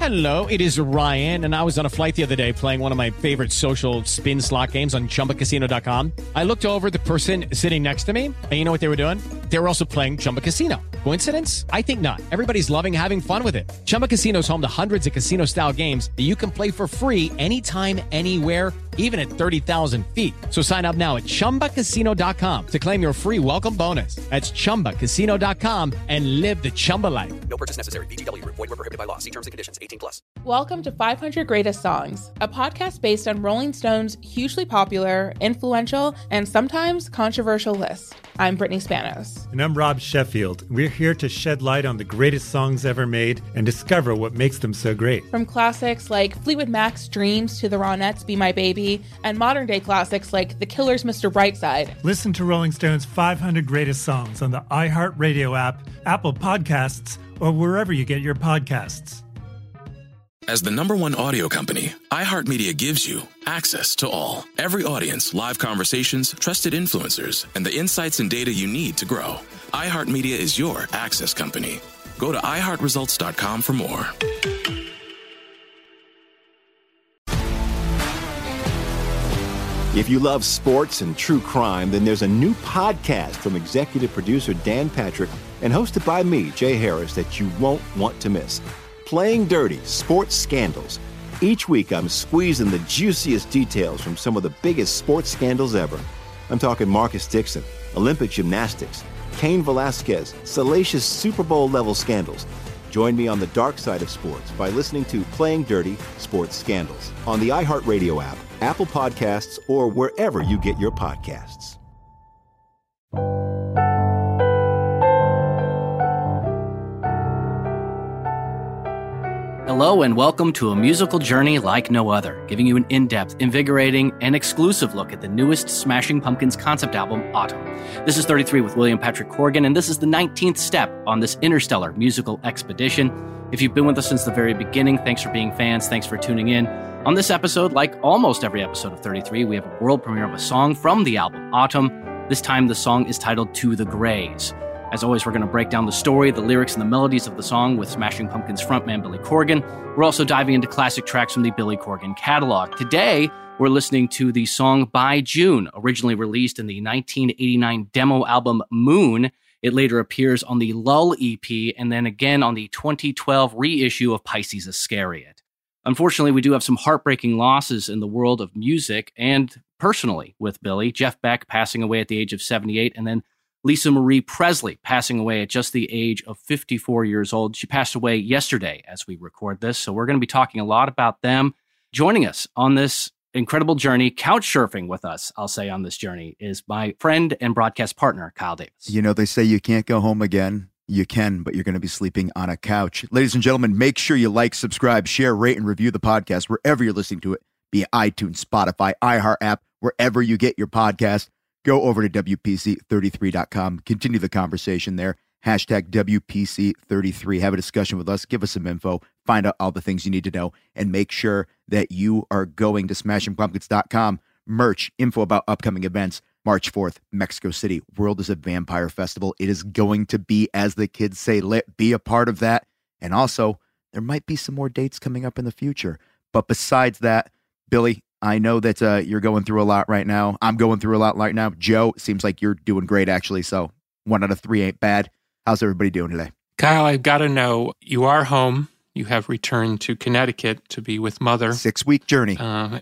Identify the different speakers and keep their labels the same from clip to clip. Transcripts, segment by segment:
Speaker 1: Hello, it is Ryan, and I was on a flight the other day playing one of my favorite social spin slot games on ChumbaCasino.com. I looked over at the person sitting next to me, and you know what they were doing? They were also playing Chumba Casino. Coincidence? I think not. Everybody's loving having fun with it. Chumba Casino is home to hundreds of casino-style games that you can play for free anytime, anywhere, even at 30,000 feet. So sign up now at ChumbaCasino.com to claim your free welcome bonus. That's ChumbaCasino.com and live the Chumba life.
Speaker 2: No purchase necessary. VGW. Void where prohibited by law. See terms and conditions. 18+.
Speaker 3: Welcome to 500 Greatest Songs, a podcast based on Rolling Stone's hugely popular, influential, and sometimes controversial list. I'm Brittany Spanos.
Speaker 4: And I'm Rob Sheffield. We're here to shed light on the greatest songs ever made and discover what makes them so great.
Speaker 3: From classics like Fleetwood Mac's Dreams to the Ronettes' Be My Baby, and modern-day classics like The Killer's Mr. Brightside.
Speaker 4: Listen to Rolling Stone's 500 Greatest Songs on the iHeartRadio app, Apple Podcasts, or wherever you get your podcasts.
Speaker 5: As the #1 audio company, iHeartMedia gives you access to all. Every audience, live conversations, trusted influencers, and the insights and data you need to grow. iHeartMedia is your access company. Go to iHeartResults.com for more.
Speaker 6: If you love sports and true crime, then there's a new podcast from executive producer Dan Patrick and hosted by me, Jay Harris, that you won't want to miss. Playing Dirty: Sports Scandals. Each week, I'm squeezing the juiciest details from some of the biggest sports scandals ever. I'm talking Marcus Dixon, Olympic gymnastics, Cain Velasquez, salacious Super Bowl-level scandals. Join me on the dark side of sports by listening to Playing Dirty: Sports Scandals on the iHeartRadio app, Apple Podcasts, or wherever you get your podcasts.
Speaker 7: Hello and welcome to a musical journey like no other, giving you an in-depth, invigorating, and exclusive look at the newest Smashing Pumpkins concept album, Autumn. This is 33 with William Patrick Corgan, and this is the 19th step on this interstellar musical expedition. If you've been with us since the very beginning, thanks for being fans, thanks for tuning in. On this episode, like almost every episode of 33, we have a world premiere of a song from the album, Autumn. This time, the song is titled To the Greys. As always, we're going to break down the story, the lyrics, and the melodies of the song with Smashing Pumpkins frontman Billy Corgan. We're also diving into classic tracks from the Billy Corgan catalog. Today, we're listening to the song By June, originally released in the 1989 demo album Moon. It later appears on the Lull EP and then again on the 2012 reissue of Pisces Iscariot. Unfortunately, we do have some heartbreaking losses in the world of music and personally with Billy. Jeff Beck passing away at the age of 78, and then Lisa Marie Presley passing away at just the age of 54 years old. She passed away yesterday as we record this, so we're going to be talking a lot about them. Joining us on this incredible journey, couch surfing with us, I'll say on this journey, is my friend and broadcast partner, Kyle Davis.
Speaker 8: You know, they say you can't go home again. You can, but you're going to be sleeping on a couch. Ladies and gentlemen, make sure you like, subscribe, share, rate, and review the podcast wherever you're listening to it, be it iTunes, Spotify, iHeart app, wherever you get your podcast. Go over to WPC33.com. Continue the conversation there. Hashtag WPC33. Have a discussion with us. Give us some info. Find out all the things you need to know. And make sure that you are going to SmashingPumpkins.com. Merch, info about upcoming events. March 4th, Mexico City, World is a Vampire Festival. It is going to be, as the kids say, lit. Be a part of that. And also, there might be some more dates coming up in the future. But besides that, Billy, I know that you're going through a lot right now. I'm going through a lot right now. Joe, it seems like you're doing great, actually. So 1 out of 3 ain't bad. How's everybody doing today?
Speaker 9: Kyle, I've got to know, you are home. You have returned to Connecticut to be with Mother.
Speaker 8: 6-week journey.
Speaker 9: A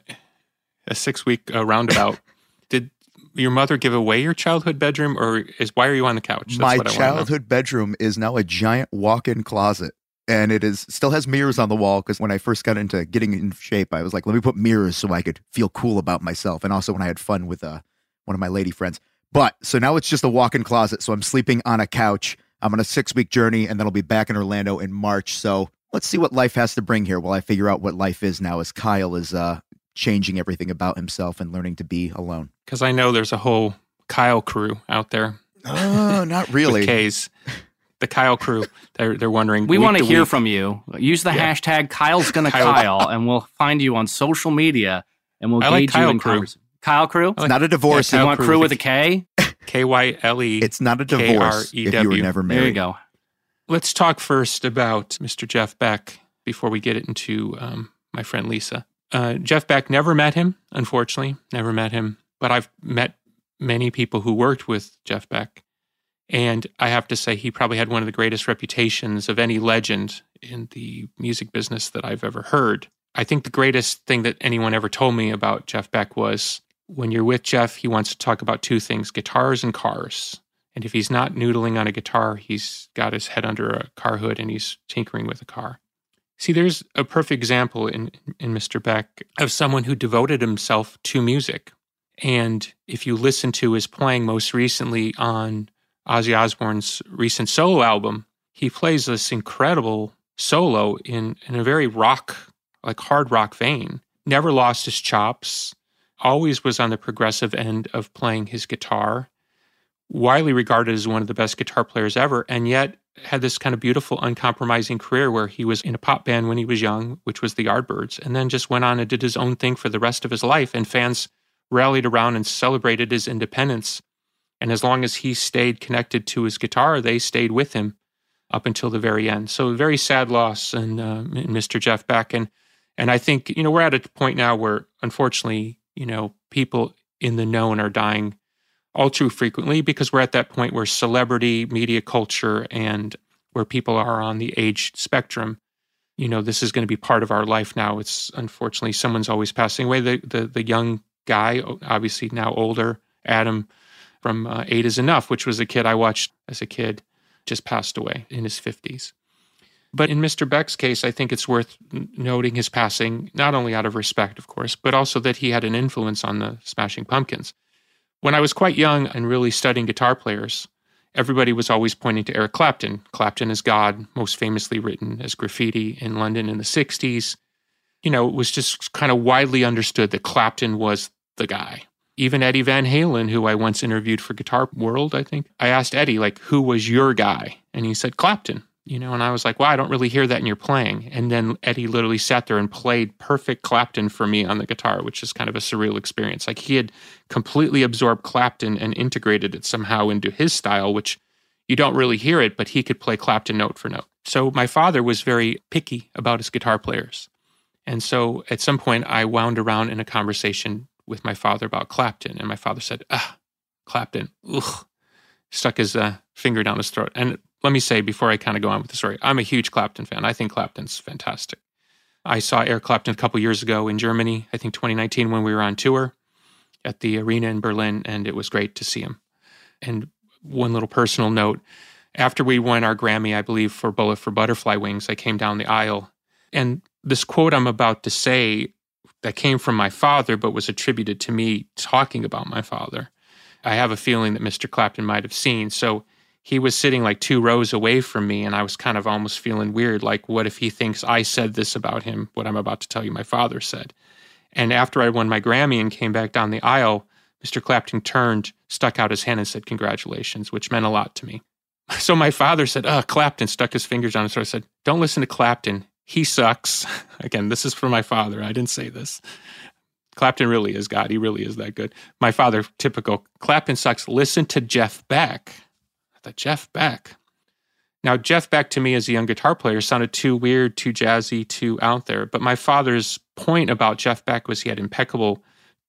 Speaker 9: 6-week roundabout. Did your mother give away your childhood bedroom, or why are you on the couch? That's
Speaker 8: My
Speaker 9: what I
Speaker 8: childhood bedroom is now a giant walk-in closet. And it still has mirrors on the wall, because when I first got into getting in shape, I was like, let me put mirrors so I could feel cool about myself. And also when I had fun with one of my lady friends. But so now it's just a walk-in closet. So I'm sleeping on a couch. I'm on a 6-week journey, and then I'll be back in Orlando in March. So let's see what life has to bring here while I figure out what life is now, as Kyle is changing everything about himself and learning to be alone.
Speaker 9: Because I know there's a whole Kyle crew out there.
Speaker 8: Oh, not really.
Speaker 9: With K's. The Kyle crew, they're wondering.
Speaker 7: We want to hear from you. Use the hashtag Kyle's Gonna Kyle, and we'll find you on social media, and we'll gauge you in conversation. Kyle crew?
Speaker 8: It's not a divorce.
Speaker 7: You want crew with a K?
Speaker 9: K-Y-L-E.
Speaker 8: It's not a divorce if you were never married.
Speaker 7: There you go.
Speaker 9: Let's talk first about Mr. Jeff Beck. before we get into my friend Lisa. Jeff Beck, never met him, unfortunately, never met him. But I've met many people who worked with Jeff Beck. And I have to say, he probably had one of the greatest reputations of any legend in the music business that I've ever heard. I think the greatest thing that anyone ever told me about Jeff Beck was, when you're with Jeff, he wants to talk about two things, guitars and cars. And if he's not noodling on a guitar, he's got his head under a car hood and he's tinkering with a car. See, there's a perfect example in Mr. Beck of someone who devoted himself to music. And if you listen to his playing most recently on Ozzy Osbourne's recent solo album, he plays this incredible solo in a very rock, like hard rock vein. Never lost his chops, always was on the progressive end of playing his guitar, widely regarded as one of the best guitar players ever, and yet had this kind of beautiful, uncompromising career where he was in a pop band when he was young, which was the Yardbirds, and then just went on and did his own thing for the rest of his life, and fans rallied around and celebrated his independence. And as long as he stayed connected to his guitar, they stayed with him up until the very end. So a very sad loss in Mr. Jeff Beck. And I think, we're at a point now where, unfortunately, people in the known are dying all too frequently, because we're at that point where celebrity, media culture, and where people are on the age spectrum, this is going to be part of our life now. It's unfortunately, someone's always passing away. The young guy, obviously now older, Adam from 8 is Enough, which was a kid I watched as a kid, just passed away in his 50s. But in Mr. Beck's case, I think it's worth noting his passing, not only out of respect, of course, but also that he had an influence on the Smashing Pumpkins. When I was quite young and really studying guitar players, everybody was always pointing to Eric Clapton. Clapton is God, most famously written as Graffiti in London in the 60s. It was just kind of widely understood that Clapton was the guy. Even Eddie Van Halen, who I once interviewed for Guitar World, I think, I asked Eddie, who was your guy? And he said, Clapton. And I was like, wow, I don't really hear that in your playing. And then Eddie literally sat there and played perfect Clapton for me on the guitar, which is kind of a surreal experience. He had completely absorbed Clapton and integrated it somehow into his style, which you don't really hear it, but he could play Clapton note for note. So my father was very picky about his guitar players. And so at some point I wound around in a conversation with my father about Clapton. And my father said, Clapton, ugh, stuck his finger down his throat. And let me say, before I kind of go on with the story, I'm a huge Clapton fan. I think Clapton's fantastic. I saw Eric Clapton a couple years ago in Germany, I think 2019, when we were on tour at the arena in Berlin, and it was great to see him. And one little personal note, after we won our Grammy, I believe, for Bullet for Butterfly Wings, I came down the aisle. And this quote I'm about to say that came from my father, but was attributed to me talking about my father, I have a feeling that Mr. Clapton might have seen. So he was sitting 2 rows away from me, and I was kind of almost feeling weird, what if he thinks I said this about him, what I'm about to tell you my father said. And after I won my Grammy and came back down the aisle, Mr. Clapton turned, stuck out his hand and said, congratulations, which meant a lot to me. So my father said, Clapton, stuck his fingers on his throat, said, don't listen to Clapton. He sucks. Again, this is for my father. I didn't say this. Clapton really is God. He really is that good. My father, typical, Clapton sucks. Listen to Jeff Beck. I thought, Jeff Beck. Now, Jeff Beck to me as a young guitar player sounded too weird, too jazzy, too out there. But my father's point about Jeff Beck was he had impeccable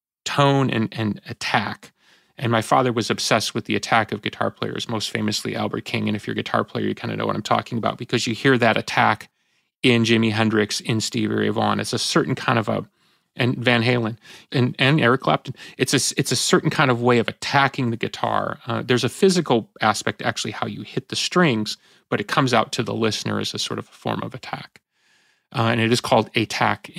Speaker 9: tone and attack. And my father was obsessed with the attack of guitar players, most famously Albert King. And if you're a guitar player, you kind of know what I'm talking about, because you hear that attack in Jimi Hendrix, in Stevie Ray Vaughan. It's a certain kind of and Van Halen and Eric Clapton. It's a certain kind of way of attacking the guitar. There's a physical aspect, actually, how you hit the strings, but it comes out to the listener as a sort of a form of attack. And it is called attack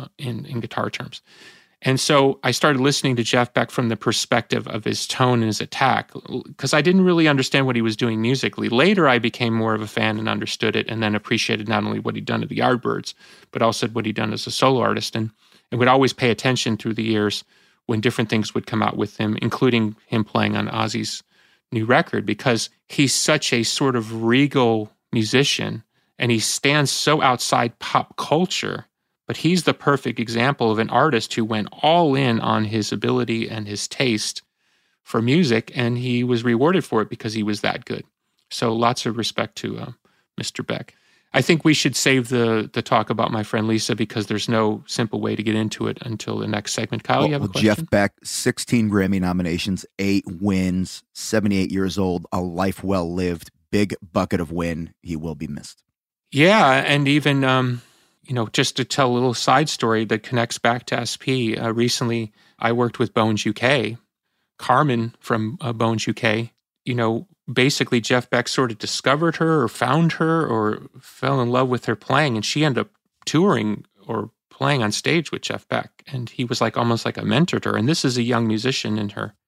Speaker 9: in guitar terms. And so I started listening to Jeff Beck from the perspective of his tone and his attack, because I didn't really understand what he was doing musically. Later, I became more of a fan and understood it, and then appreciated not only what he'd done to the Yardbirds, but also what he'd done as a solo artist. And would always pay attention through the years when different things would come out with him, including him playing on Ozzy's new record, because he's such a sort of regal musician, and he stands so outside pop culture. But he's the perfect example of an artist who went all in on his ability and his taste for music, and he was rewarded for it because he was that good. So lots of respect to Mr. Beck. I think we should save the talk about my friend Lisa because there's no simple way to get into it until the next segment. Kyle, you have a question?
Speaker 8: Jeff Beck, 16 Grammy nominations, 8 wins, 78 years old, a life well lived, big bucket of win. He will be missed.
Speaker 9: Yeah, and even, just to tell a little side story that connects back to SP, recently I worked with Bones UK. Carmen from Bones UK, basically Jeff Beck sort of discovered her or found her or fell in love with her playing, and she ended up touring or playing on stage with Jeff Beck, and he was almost like a mentor to her. And this is a young musician in her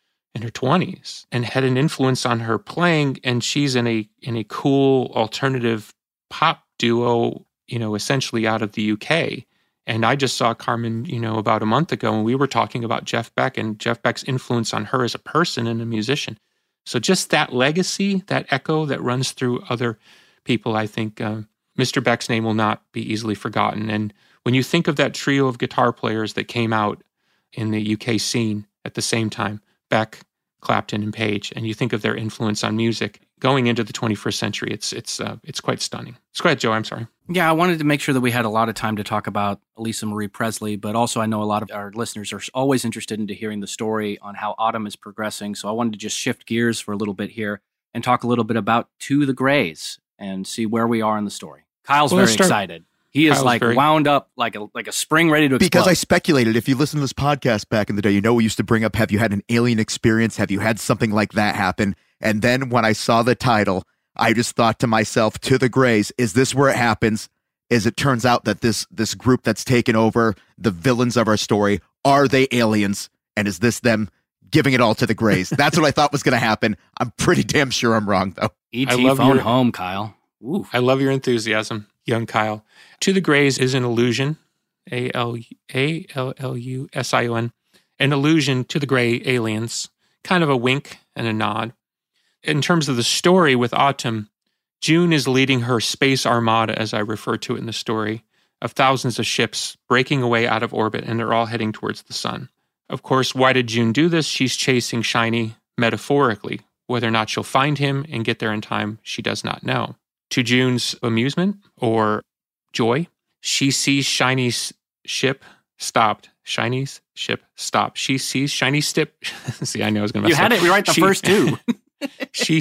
Speaker 9: 20s and had an influence on her playing, and she's in a cool alternative pop duo, essentially out of the UK. And I just saw Carmen, about a month ago, and we were talking about Jeff Beck and Jeff Beck's influence on her as a person and a musician. So just that legacy, that echo that runs through other people, I think Mr. Beck's name will not be easily forgotten. And when you think of that trio of guitar players that came out in the UK scene at the same time, Beck, Clapton, and Page, and you think of their influence on music going into the 21st century, it's quite stunning. Go ahead, Joe, I'm sorry.
Speaker 7: Yeah, I wanted to make sure that we had a lot of time to talk about Lisa Marie Presley, but also I know a lot of our listeners are always interested in hearing the story on how Autumn is progressing. So I wanted to just shift gears for a little bit here and talk a little bit about To the Grays and see where we are in the story. Kyle's very excited. He is wound up like a spring ready to explode.
Speaker 8: Because I speculated, if you listen to this podcast back in the day, we used to bring up, have you had an alien experience? Have you had something like that happen? And then when I saw the title, I just thought to myself, To the Grays, is this where it happens? Is it turns out that this group that's taken over, the villains of our story, are they aliens? And is this them giving it all to the Grays? That's what I thought was going to happen. I'm pretty damn sure I'm wrong, though.
Speaker 7: E.T. phone home, Kyle. Ooh.
Speaker 9: I love your enthusiasm, young Kyle. To the Grays is an allusion, ALLUSION, an allusion to the gray aliens, kind of a wink and a nod. In terms of the story with Autumn, June is leading her space armada, as I refer to it in the story, of thousands of ships breaking away out of orbit, and they're all heading towards the sun. Of course, why did June do this? She's chasing Shiny metaphorically. Whether or not she'll find him and get there in time, she does not know. To June's amusement or joy, she sees Shiny's ship stopped. Shiny's ship stopped. She sees Shiny's ship. See, I know I was going to mess up.
Speaker 7: You had it right the first two.
Speaker 9: She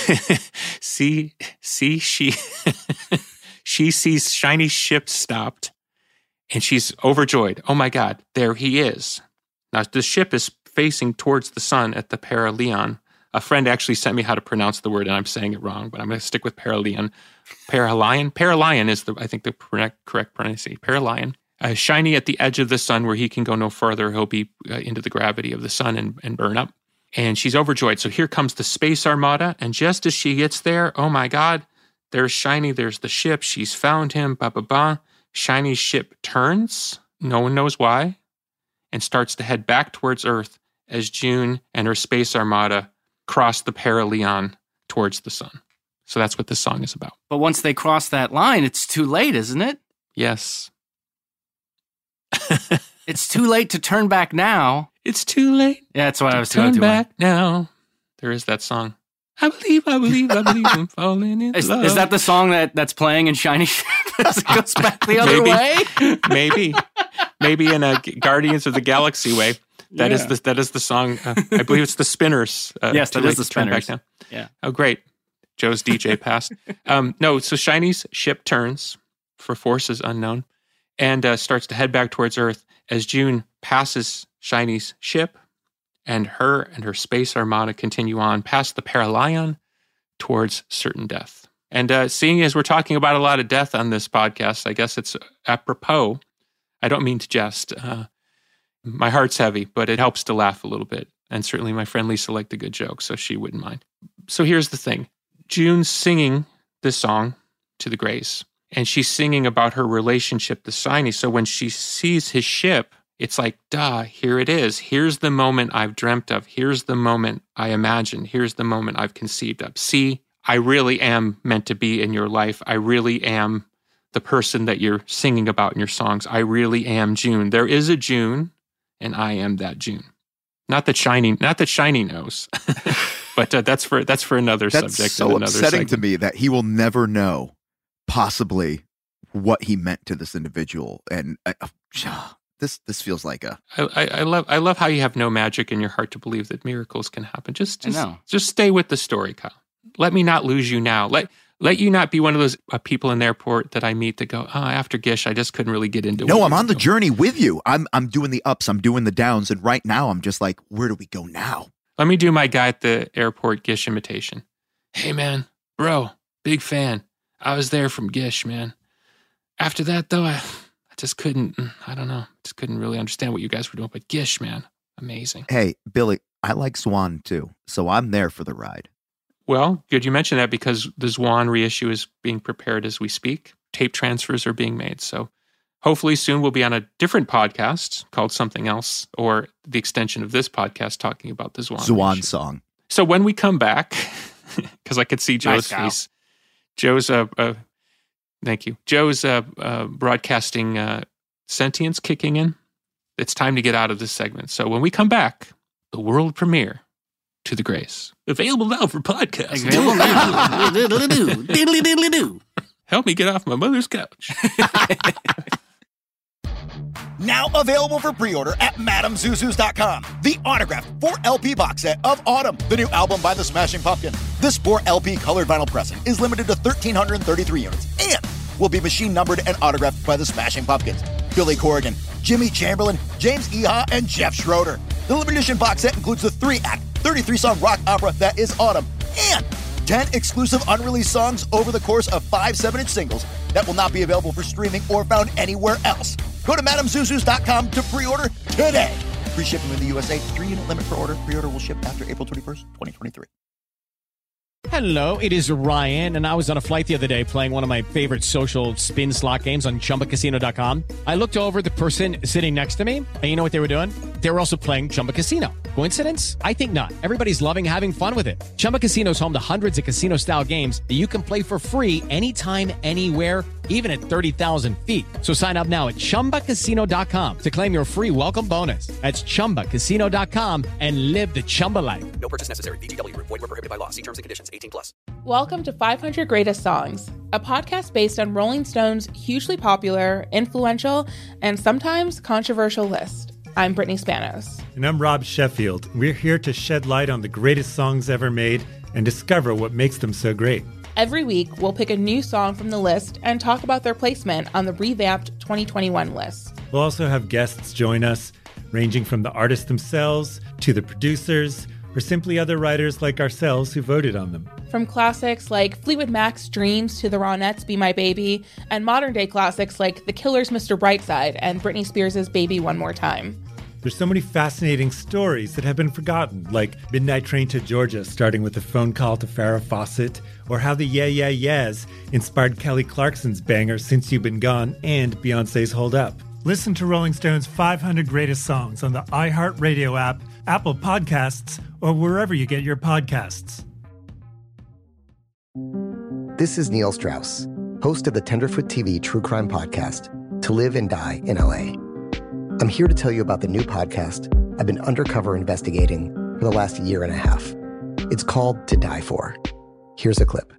Speaker 9: sees Shiny's ship stopped, and she's overjoyed. Oh my God, there he is. Now, the ship is facing towards the sun at the Paralion. A friend actually sent me how to pronounce the word, and I'm saying it wrong, but I'm going to stick with Paralion. Paralion is, I think, the correct pronunciation. Paralion. Shiny at the edge of the sun where he can go no further. He'll be into the gravity of the sun and burn up. And she's overjoyed. So here comes the space armada. And just as she gets there, oh my God, there's Shiny. There's the ship. She's found him. Shiny's ship turns. No one knows why. And starts to head back towards Earth as June and her space armada cross the Paralion towards the sun. So that's what this song is about.
Speaker 7: But once they cross that line, it's too late, isn't it?
Speaker 9: Yes.
Speaker 7: It's too late to turn back now.
Speaker 9: It's too late.
Speaker 7: Yeah, that's what I was
Speaker 9: turn back now. There is that song. I believe I'm falling in love.
Speaker 7: Is that the song that's playing in Shiny Ship as it goes back the other way?
Speaker 9: Maybe in a Guardians of the Galaxy way. That is the song. I believe it's the Spinners.
Speaker 7: Yes, that is the Spinners.
Speaker 9: Back now.
Speaker 7: Yeah.
Speaker 9: Oh, great. Joe's DJ passed. No, so Shiny's ship turns for forces unknown and starts to head back towards Earth as June passes Shiny's ship, and her space armada continue on past the Paralion towards certain death. And seeing as we're talking about a lot of death on this podcast, I guess it's apropos. I don't mean to jest. My heart's heavy, but it helps to laugh a little bit. And certainly my friend Lisa liked a good joke, so she wouldn't mind. So here's the thing. June's singing this song to the Grays, and she's singing about her relationship to Shiny. So when she sees his ship, it's like, duh, here it is. Here's the moment I've dreamt of. Here's the moment I imagined. Here's the moment I've conceived of. See, I really am meant to be in your life. I really am the person that you're singing about in your songs. I really am June. There is a June, and I am that June. Not that Shiny knows, but that's for another subject.
Speaker 8: That's so upsetting to me that he will never know possibly what he meant to this individual. And this feels like a...
Speaker 9: I love how you have no magic in your heart to believe that miracles can happen. Just stay with the story, Kyle. Let me not lose you now. Let you not be one of those people in the airport that I meet that go, after Gish, I just couldn't really get into it.
Speaker 8: No, I'm on the journey with you. I'm doing the ups, I'm doing the downs, and right now I'm just like, where do we go now?
Speaker 9: Let me do my guy at the airport Gish imitation. Hey, man, bro, big fan. I was there from Gish, man. After that, though, I just couldn't, I don't know, just couldn't really understand what you guys were doing. But Gish, man, amazing.
Speaker 8: Hey, Billy, I like Zwan too, so I'm there for the ride.
Speaker 9: Well, good you mention that because the Zwan reissue is being prepared as we speak. Tape transfers are being made. So hopefully soon we'll be on a different podcast called something else, or the extension of this podcast talking about the Zwan
Speaker 8: song.
Speaker 9: So when we come back, because I could see Joe's face. Joe's, thank you. Joe's broadcasting sentience kicking in. It's time to get out of this segment. So when we come back, the world premiere To the Grace. Available now for podcasts.
Speaker 7: Available now. Diddly-diddly-doo.
Speaker 9: Help me get off my mother's couch.
Speaker 10: Now available for pre-order at MadamZuzus.com. The autographed 4-LP box set of Autumn, the new album by the Smashing Pumpkins. This 4-LP colored vinyl pressing is limited to 1,333 units and will be machine numbered and autographed by the Smashing Pumpkins, Billy Corgan, Jimmy Chamberlain, James Iha, and Jeff Schroeder. The limited edition box set includes the 3-act, 33-song rock opera that is Autumn, and 10 exclusive unreleased songs over the course of 5 7-inch singles that will not be available for streaming or found anywhere else. Go to MadamZuzus.com to pre-order today. Free shipping in the USA, 3-unit limit per order. Pre-order will ship after April 21st, 2023.
Speaker 1: Hello, it is Ryan, and I was on a flight the other day playing one of my favorite social spin slot games on ChumbaCasino.com. I looked over at the person sitting next to me, and you know what they were doing? They were also playing Chumba Casino. Coincidence? I think not. Everybody's loving having fun with it. Chumba Casino is home to hundreds of casino-style games that you can play for free anytime, anywhere, even at 30,000 feet. So sign up now at ChumbaCasino.com to claim your free welcome bonus. That's ChumbaCasino.com and live the Chumba life.
Speaker 2: No purchase necessary. VGW. Void where prohibited by law. See terms and conditions. 18+.
Speaker 3: Welcome to 500 Greatest Songs, a podcast based on Rolling Stone's hugely popular, influential, and sometimes controversial list. I'm Brittany Spanos.
Speaker 4: And I'm Rob Sheffield. We're here to shed light on the greatest songs ever made and discover what makes them so great.
Speaker 3: Every week, we'll pick a new song from the list and talk about their placement on the revamped 2021 list.
Speaker 4: We'll also have guests join us, ranging from the artists themselves to the producers, or simply other writers like ourselves who voted on them.
Speaker 3: From classics like Fleetwood Mac's Dreams to the Ronettes' Be My Baby, and modern-day classics like The Killer's Mr. Brightside and Britney Spears' Baby One More Time.
Speaker 4: There's so many fascinating stories that have been forgotten, like Midnight Train to Georgia starting with a phone call to Farrah Fawcett, or how the Yeah Yeah Yeahs inspired Kelly Clarkson's banger Since You've Been Gone and Beyoncé's Hold Up.
Speaker 11: Listen to Rolling Stone's 500 Greatest Songs on the iHeartRadio app, Apple Podcasts, or wherever you get your podcasts.
Speaker 12: This is Neil Strauss, host of the Tenderfoot TV True Crime Podcast, To Live and Die in LA. I'm here to tell you about the new podcast I've been undercover investigating for the last year and a half. It's called To Die For. Here's a clip.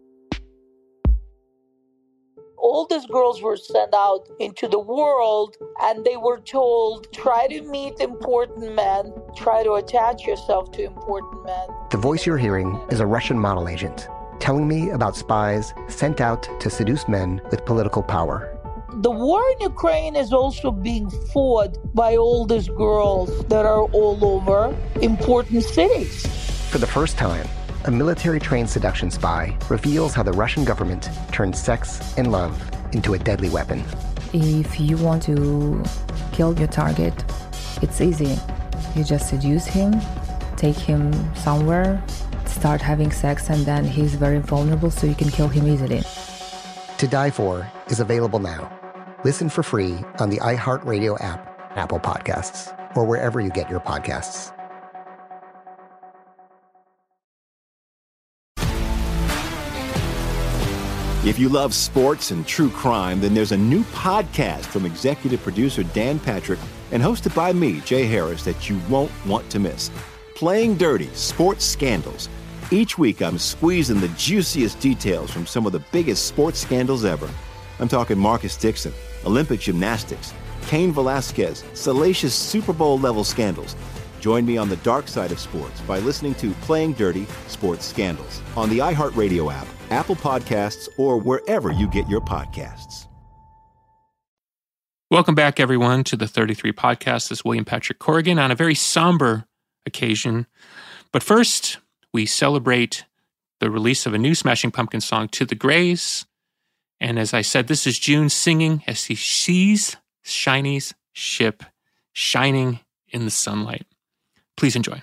Speaker 13: All these girls were sent out into the world and they were told, try to meet important men, try to attach yourself to important men.
Speaker 12: The voice you're hearing is a Russian model agent telling me about spies sent out to seduce men with political power.
Speaker 13: The war in Ukraine is also being fought by all these girls that are all over important cities.
Speaker 12: For the first time, a military-trained seduction spy reveals how the Russian government turned sex and love into a deadly weapon.
Speaker 14: If you want to kill your target, it's easy. You just seduce him, take him somewhere, start having sex, and then he's very vulnerable, so you can kill him easily.
Speaker 12: To Die For is available now. Listen for free on the iHeartRadio app, Apple Podcasts, or wherever you get your podcasts.
Speaker 6: If you love sports and true crime, then there's a new podcast from executive producer Dan Patrick and hosted by me, Jay Harris, that you won't want to miss. Playing Dirty: Sports Scandals. Each week, I'm squeezing the juiciest details from some of the biggest sports scandals ever. I'm talking Marcus Dixon, Olympic gymnastics, Cain Velasquez, salacious Super Bowl-level scandals. Join me on the dark side of sports by listening to Playing Dirty Sports Scandals on the iHeartRadio app, Apple Podcasts, or wherever you get your podcasts.
Speaker 9: Welcome back, everyone, to the 33 Podcast. This is William Patrick Corrigan on a very somber occasion. But first, we celebrate the release of a new Smashing Pumpkins song, To the Grays. And as I said, this is June singing as he sees Shiny's ship shining in the sunlight. Please enjoy.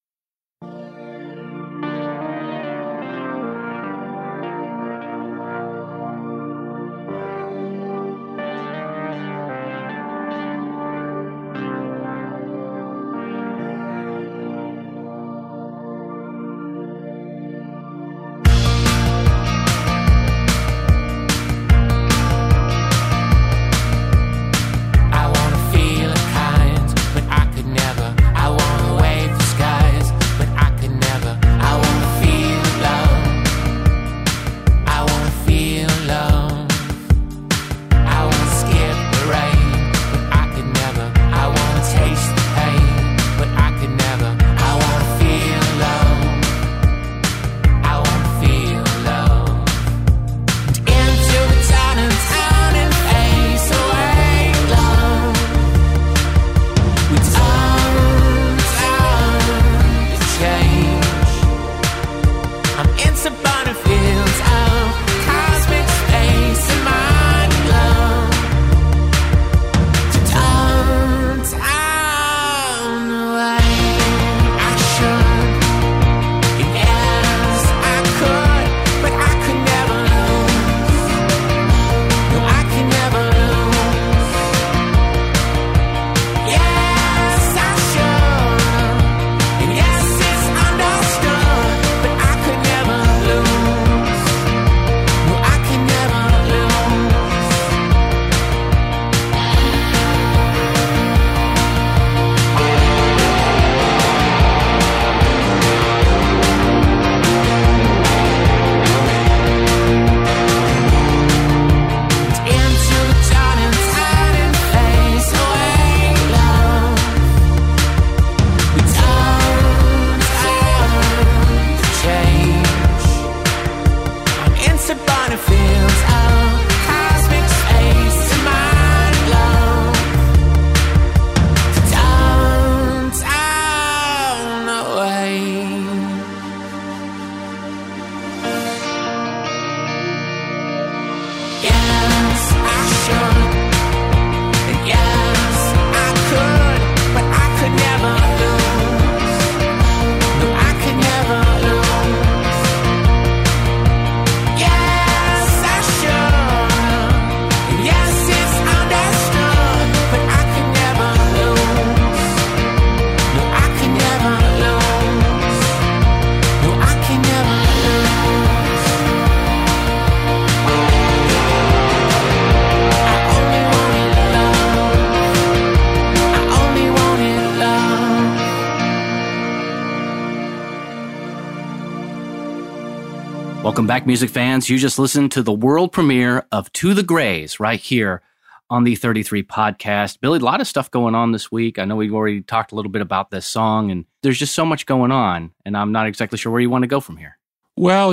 Speaker 9: Welcome back, music fans. You just listened to the world premiere of To the Grays right here on the 33 Podcast. Billy, a lot of stuff going on this week. I know we've already talked a little bit about this song, and there's just so much going on, and I'm not exactly sure where you want to go from here. Well,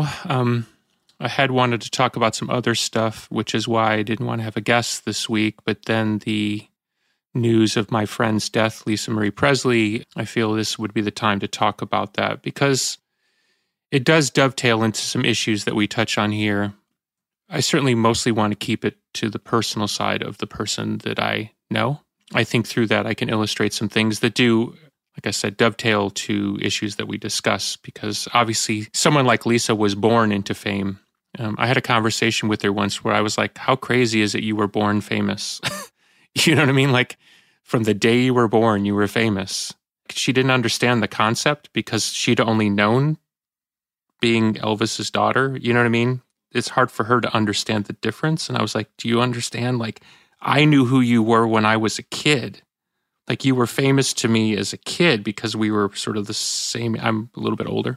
Speaker 9: I had wanted to talk about some other stuff, which is why I didn't want to have a guest this week, but then the news of my friend's death, Lisa Marie Presley, I feel this would be the time to talk about that, because it does dovetail into some issues that we touch on here. I certainly mostly want to keep it to the personal side of the person that I know. I think through that I can illustrate some things that do, like I said, dovetail to issues that we discuss, because obviously someone like Lisa was born into fame. I had a conversation with her once where I was like, how crazy is it you were born famous? You know what I mean? Like, from the day you were born, you were famous. She didn't understand the concept because she'd only known being Elvis's daughter. You know what I mean? It's hard for her to understand the difference. And I was like, do you understand? Like, I knew who you were when I was a kid. Like, you were famous to me as a kid because we were sort of the same. I'm a little bit older.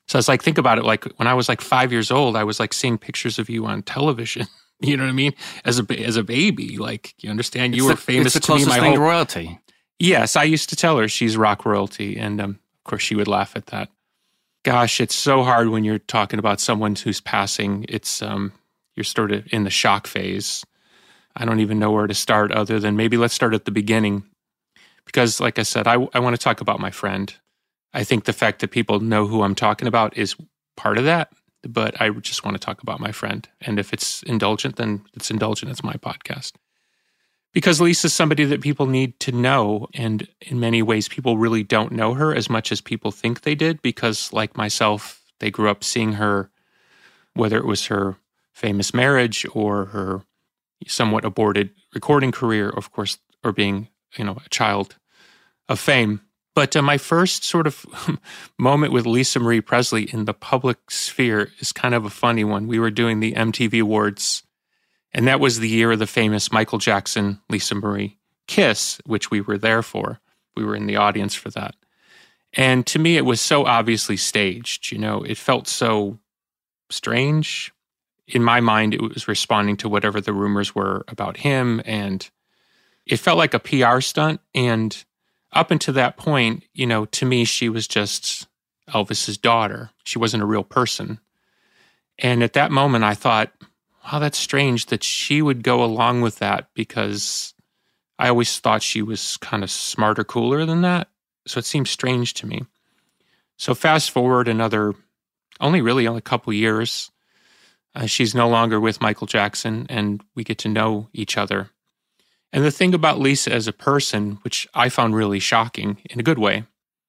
Speaker 9: So it's like, think about it. Like when I was like 5 years old, I was like seeing pictures of you on television. You know what I mean? As a baby, like, you understand, you were famous
Speaker 7: it's the
Speaker 9: to me.
Speaker 7: closest thing to royalty.
Speaker 9: Yes, I used to tell her she's rock royalty, and of course she would laugh at that. Gosh, it's so hard when you're talking about someone who's passing. It's you're sort of in the shock phase. I don't even know where to start other than maybe let's start at the beginning, because, like I said, I want to talk about my friend. I think the fact that people know who I'm talking about is part of that. But I just want to talk about my friend. And if it's indulgent, then it's indulgent. It's my podcast. Because Lisa's somebody that people need to know. And in many ways, people really don't know her as much as people think they did. Because like myself, they grew up seeing her, whether it was her famous marriage or her somewhat aborted recording career, of course, or being, a child of fame. But my first sort of moment with Lisa Marie Presley in the public sphere is kind of a funny one. We were doing the MTV Awards, and that was the year of the famous Michael Jackson, Lisa Marie kiss, which we were there for. We were in the audience for that. And to me, it was so obviously staged. It felt so strange. In my mind, it was responding to whatever the rumors were about him, and it felt like a PR stunt. And up until that point, to me, she was just Elvis's daughter. She wasn't a real person. And at that moment, I thought, wow, that's strange that she would go along with that, because I always thought she was kind of smarter, cooler than that. So it seemed strange to me. So fast forward only a couple years, she's no longer with Michael Jackson, and we get to know each other. And the thing about Lisa as a person, which I found really shocking in a good way,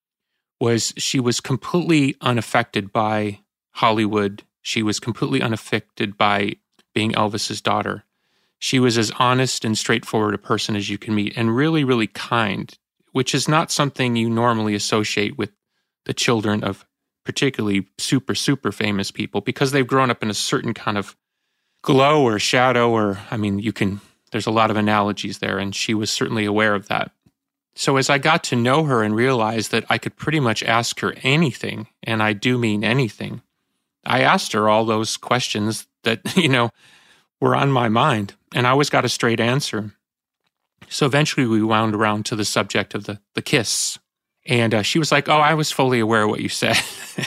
Speaker 9: was she was completely unaffected by Hollywood. She was completely unaffected by being Elvis's daughter. She was as honest and straightforward a person as you can meet, and really, really kind, which is not something you normally associate with the children of particularly super, super famous people, because they've grown up in a certain kind of glow or shadow, there's a lot of analogies there, and she was certainly aware of that. So as I got to know her and realized that I could pretty much ask her anything, and I do mean anything, I asked her all those questions that, were on my mind, and I always got a straight answer. So eventually we wound around to the subject of the kiss, and she was like, oh, I was fully aware of what you said.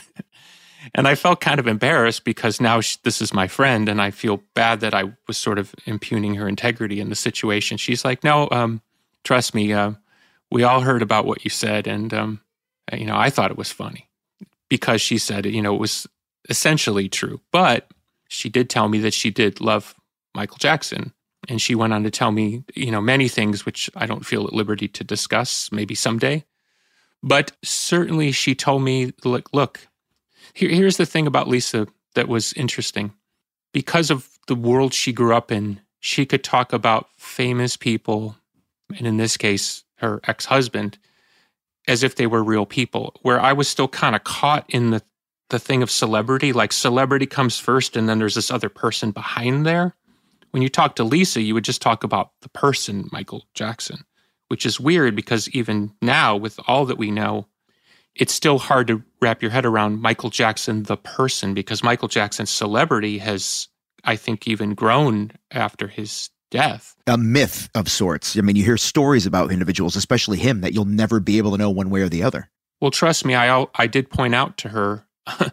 Speaker 9: And I felt kind of embarrassed, because now this is my friend, and I feel bad that I was sort of impugning her integrity in the situation. She's like, no, trust me, we all heard about what you said, and, I thought it was funny, because she said, it was essentially true. But she did tell me that she did love Michael Jackson, and she went on to tell me, many things which I don't feel at liberty to discuss, maybe someday. But certainly she told me, look, here's the thing about Lisa that was interesting. Because of the world she grew up in, she could talk about famous people, and in this case, her ex-husband, as if they were real people, where I was still kind of caught in the thing of celebrity. Like, celebrity comes first, and then there's this other person behind there. When you talk to Lisa, you would just talk about the person, Michael Jackson, which is weird, because even now, with all that we know, it's still hard to wrap your head around Michael Jackson, the person, because Michael Jackson's celebrity has, I think, even grown after his death.
Speaker 8: A myth of sorts. You hear stories about individuals, especially him, that you'll never be able to know one way or the other.
Speaker 9: Well, trust me, I did point out to her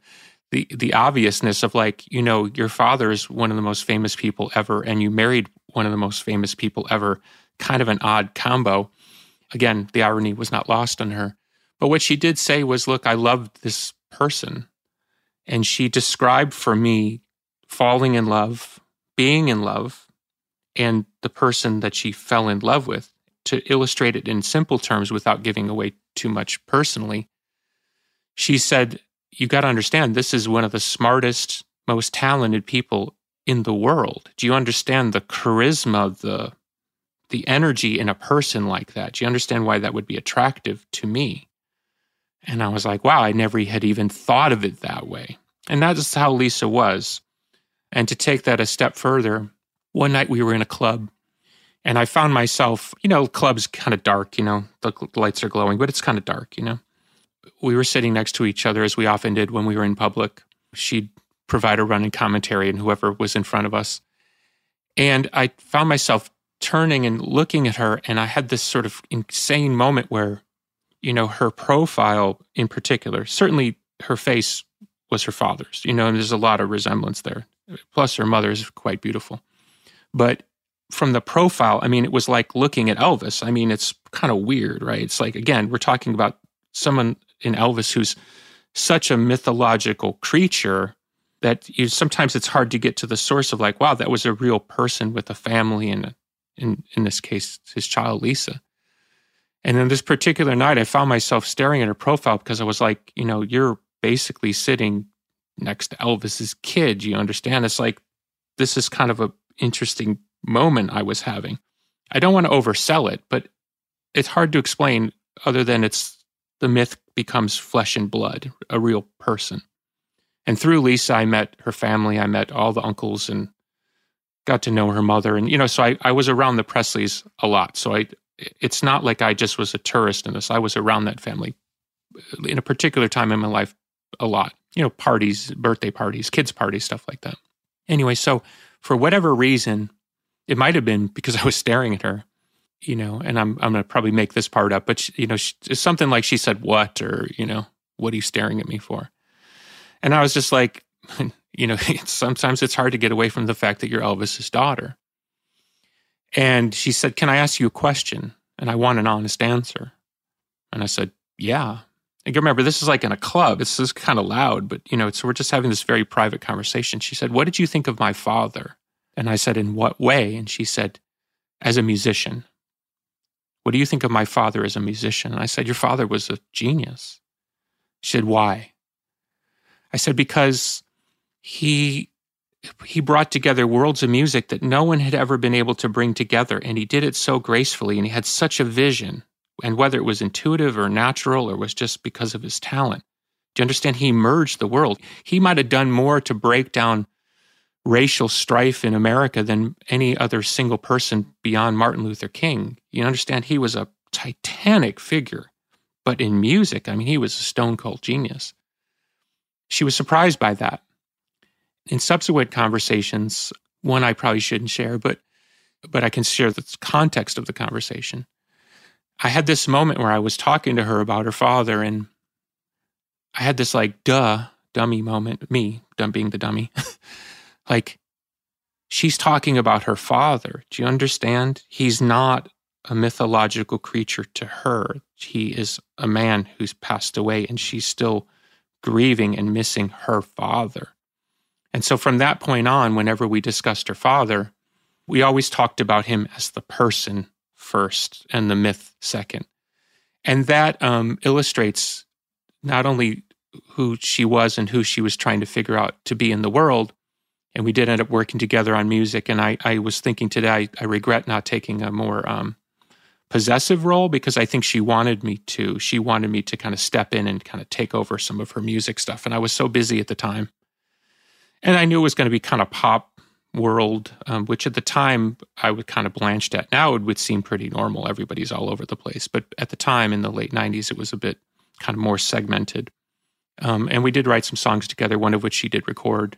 Speaker 9: the obviousness of, your father is one of the most famous people ever, and you married one of the most famous people ever. Kind of an odd combo. Again, the irony was not lost on her. But what she did say was, look, I loved this person. And she described for me falling in love, being in love, and the person that she fell in love with. To illustrate it in simple terms without giving away too much personally, she said, you got to understand, this is one of the smartest, most talented people in the world. Do you understand the charisma, the energy in a person like that? Do you understand why that would be attractive to me? And I was like, wow, I never had even thought of it that way. And that's how Lisa was. And to take that a step further, one night we were in a club, and I found myself, club's kind of dark, the lights are glowing, but it's kind of dark, we were sitting next to each other, as we often did when we were in public. She'd provide a running commentary and whoever was in front of us. And I found myself turning and looking at her, and I had this sort of insane moment where, you know, her profile in particular, certainly her face was her father's, you know, and there's a lot of resemblance there. Plus her mother is quite beautiful. But from the profile, I mean, it was like looking at Elvis. I mean, it's kind of weird, right? It's like, again, we're talking about someone in Elvis who's such a mythological creature that sometimes it's hard to get to the source of like, wow, that was a real person with a family and in this case, his child, Lisa. And then this particular night, I found myself staring at her profile because I was like, you know, you're basically sitting next to Elvis's kid. You understand? It's like, this is kind of an interesting moment I was having. I don't want to oversell it, but it's hard to explain other than the myth becomes flesh and blood, a real person. And through Lisa, I met her family. I met all the uncles and got to know her mother. And, you know, so I was around the Presleys a lot. So it's not like I just was a tourist in this. I was around that family in a particular time in my life a lot. You know, parties, birthday parties, kids' parties, stuff like that. Anyway, so for whatever reason, it might have been because I was staring at her, you know, and I'm going to probably make this part up, but, you know, it's something like she said, what, or, you know, what are you staring at me for? And I was just like, you know, sometimes it's hard to get away from the fact that you're Elvis's daughter. And she said, can I ask you a question? And I want an honest answer. And I said, yeah. And remember, this is like in a club. This is kind of loud, but, you know, so we're just having this very private conversation. She said, what did you think of my father? And I said, in what way? And she said, as a musician. What do you think of my father as a musician? And I said, your father was a genius. She said, why? I said, because he brought together worlds of music that no one had ever been able to bring together, and he did it so gracefully, and he had such a vision, and whether it was intuitive or natural or was just because of his talent. Do you understand? He merged the world. He might have done more to break down racial strife in America than any other single person beyond Martin Luther King. You understand? He was a titanic figure, but in music, I mean, he was a stone-cold genius. She was surprised by that. In subsequent conversations, one I probably shouldn't share, but I can share the context of the conversation. I had this moment where I was talking to her about her father, and I had this like, dummy moment, me, being the dummy. Like, she's talking about her father. Do you understand? He's not a mythological creature to her. He is a man who's passed away, and she's still grieving and missing her father. And so from that point on, whenever we discussed her father, we always talked about him as the person first and the myth second. And that illustrates not only who she was and who she was trying to figure out to be in the world. And we did end up working together on music. And I was thinking today, I regret not taking a more possessive role, because I think she wanted me to. She wanted me to kind of step in and kind of take over some of her music stuff. And I was so busy at the time. And I knew it was going to be kind of pop world, which at the time I would kind of blanched at. Now it would seem pretty normal. Everybody's all over the place. But at the time in the late 90s, it was a bit kind of more segmented. And we did write some songs together, one of which she did record.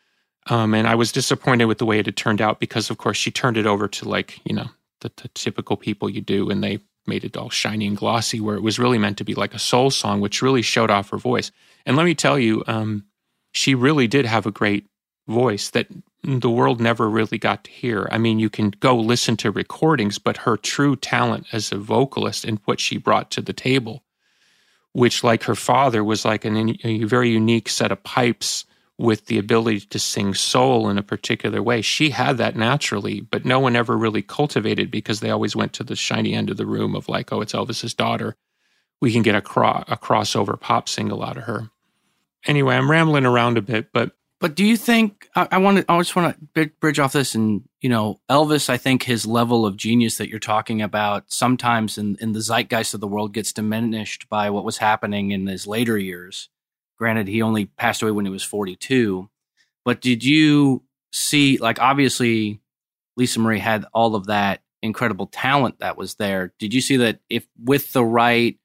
Speaker 9: And I was disappointed with the way it had turned out because, of course, she turned it over to, like, you know, the typical people you do, and they made it all shiny and glossy, where it was really meant to be like a soul song, which really showed off her voice. And let me tell you, she really did have a great voice that the world never really got to hear. I mean, you can go listen to recordings, but her true talent as a vocalist and what she brought to the table, which, like her father, was like a very unique set of pipes with the ability to sing soul in a particular way. She had that naturally, but no one ever really cultivated, because they always went to the shiny end of the room of like, oh, it's Elvis's daughter. We can get a crossover pop single out of her. Anyway, I'm rambling around a bit, but
Speaker 7: do you think I just want to bridge off this, and, you know, Elvis, I think his level of genius that you're talking about sometimes in the zeitgeist of the world gets diminished by what was happening in his later years. Granted, he only passed away when he was 42. But did you see, like, obviously, Lisa Marie had all of that incredible talent that was there. Did you see that if with the right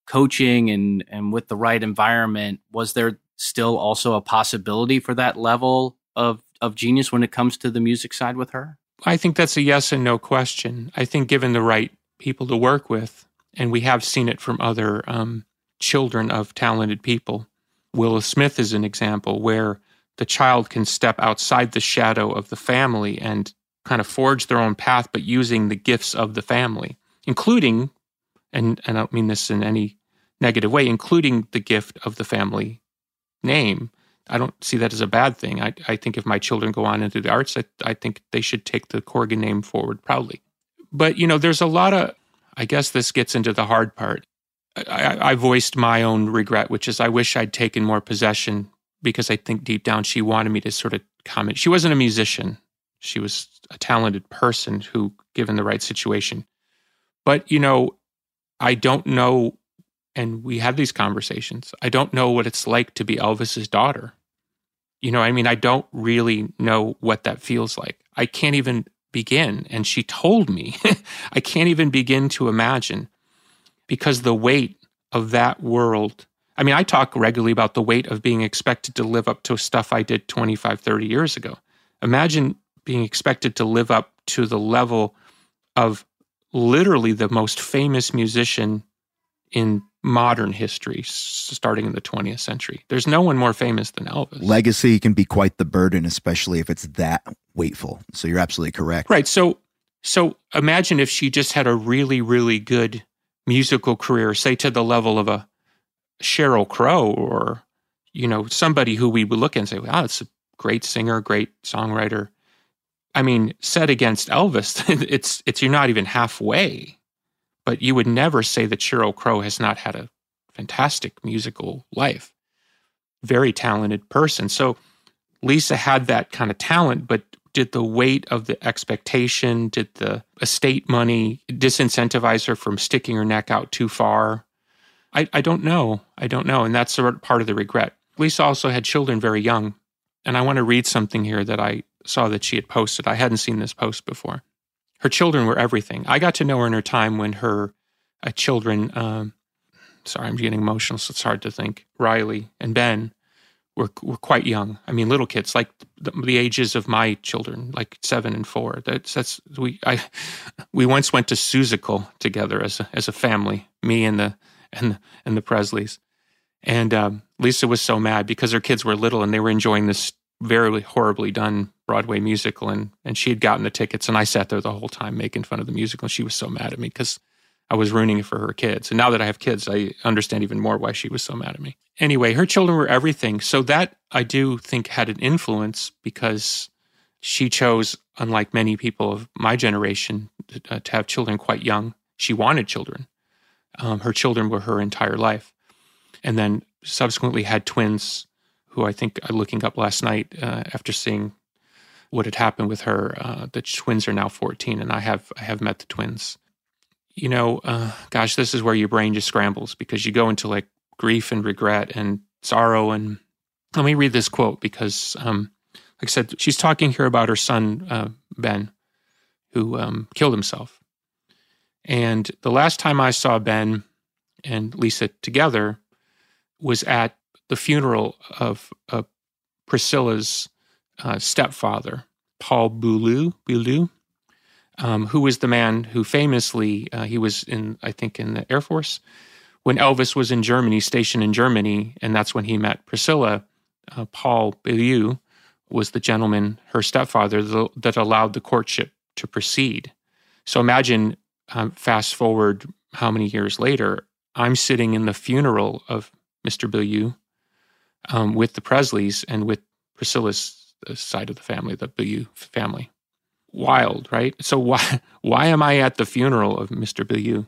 Speaker 7: coaching and with the right environment, was there still also a possibility for that level of genius when it comes to the music side with her?
Speaker 9: I think that's a yes and no question. I think given the right people to work with, and we have seen it from other children of talented people. Willow Smith is an example where the child can step outside the shadow of the family and kind of forge their own path, but using the gifts of the family, including, and I don't mean this in any negative way, including the gift of the family name. I don't see that as a bad thing. I think if my children go on into the arts, I think they should take the Corgan name forward proudly. But, there's a lot of, I guess this gets into the hard part. I voiced my own regret, which is I wish I'd taken more possession, because I think deep down she wanted me to sort of comment. She wasn't a musician. She was a talented person who, given the right situation. But, I don't know, and we had these conversations, I don't know what it's like to be Elvis's daughter. I don't really know what that feels like. I can't even begin. And she told me, I can't even begin to imagine, because the weight of that world, I talk regularly about the weight of being expected to live up to stuff I did 25, 30 years ago. Imagine being expected to live up to the level of literally the most famous musician in modern history, starting in the 20th century. There's no one more famous than Elvis.
Speaker 8: Legacy can be quite the burden, especially if it's that weightful. So you're absolutely correct.
Speaker 9: Right. So imagine if she just had a really, really good musical career, say to the level of a Sheryl Crow or, somebody who we would look at and say, wow, it's a great singer, great songwriter. Set against Elvis, it's you're not even halfway. But you would never say that Sheryl Crow has not had a fantastic musical life. Very talented person. So Lisa had that kind of talent, but did the weight of the expectation, did the estate money disincentivize her from sticking her neck out too far? I don't know. And that's sort of part of the regret. Lisa also had children very young. And I want to read something here that I saw that she had posted. I hadn't seen this post before. Her children were everything. I got to know her in her time when her children, sorry, I'm getting emotional, so it's hard to think, Riley and Ben were quite young. Little kids, like the ages of my children, like 7 and 4. We once went to Seussical together as a family, me and the Presleys. And Lisa was so mad because her kids were little and they were enjoying this very horribly done Broadway musical, and she had gotten the tickets, and I sat there the whole time making fun of the musical, and she was so mad at me because I was ruining it for her kids. And now that I have kids, I understand even more why she was so mad at me. Anyway, her children were everything. So that, I do think, had an influence, because she chose, unlike many people of my generation, to have children quite young. She wanted children. Her children were her entire life. And then subsequently had twins, who I think, looking up last night after seeing what had happened with her, the twins are now 14, and I have met the twins. Gosh, this is where your brain just scrambles, because you go into like grief and regret and sorrow. And let me read this quote, because like I said, she's talking here about her son, Ben, who killed himself. And the last time I saw Ben and Lisa together was at the funeral of Priscilla's stepfather, Paul Beaulieu, who was the man who famously, he was in the Air Force, when Elvis was in Germany, stationed in Germany, and that's when he met Priscilla. Paul Beaulieu was the gentleman, her stepfather, that allowed the courtship to proceed. So imagine, fast forward how many years later, I'm sitting in the funeral of Mr. Beaulieu with the Presleys and with Priscilla's side of the family, the Beaulieu family. Wild, right? So why am I at the funeral of Mr. Beaulieu?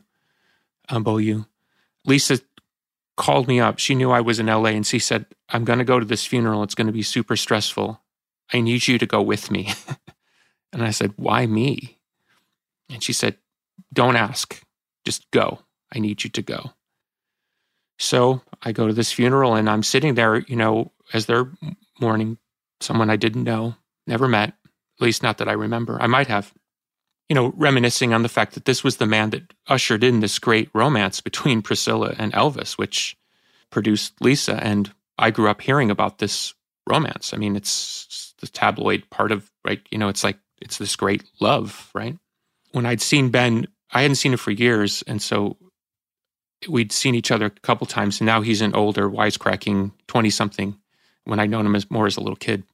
Speaker 9: Lisa called me up. She knew I was in LA, and she said, I'm going to go to this funeral. It's going to be super stressful. I need you to go with me. And I said, why me? And she said, don't ask. Just go. I need you to go. So I go to this funeral, and I'm sitting there, as they're mourning someone I didn't know, never met, at least not that I remember. I might have. reminiscing on the fact that this was the man that ushered in this great romance between Priscilla and Elvis, which produced Lisa. And I grew up hearing about this romance. I mean, it's the tabloid part of, right? It's this great love, right? When I'd seen Ben, I hadn't seen him for years. And so we'd seen each other a couple times. And now he's an older, wisecracking 20-something when I'd known him as a little kid.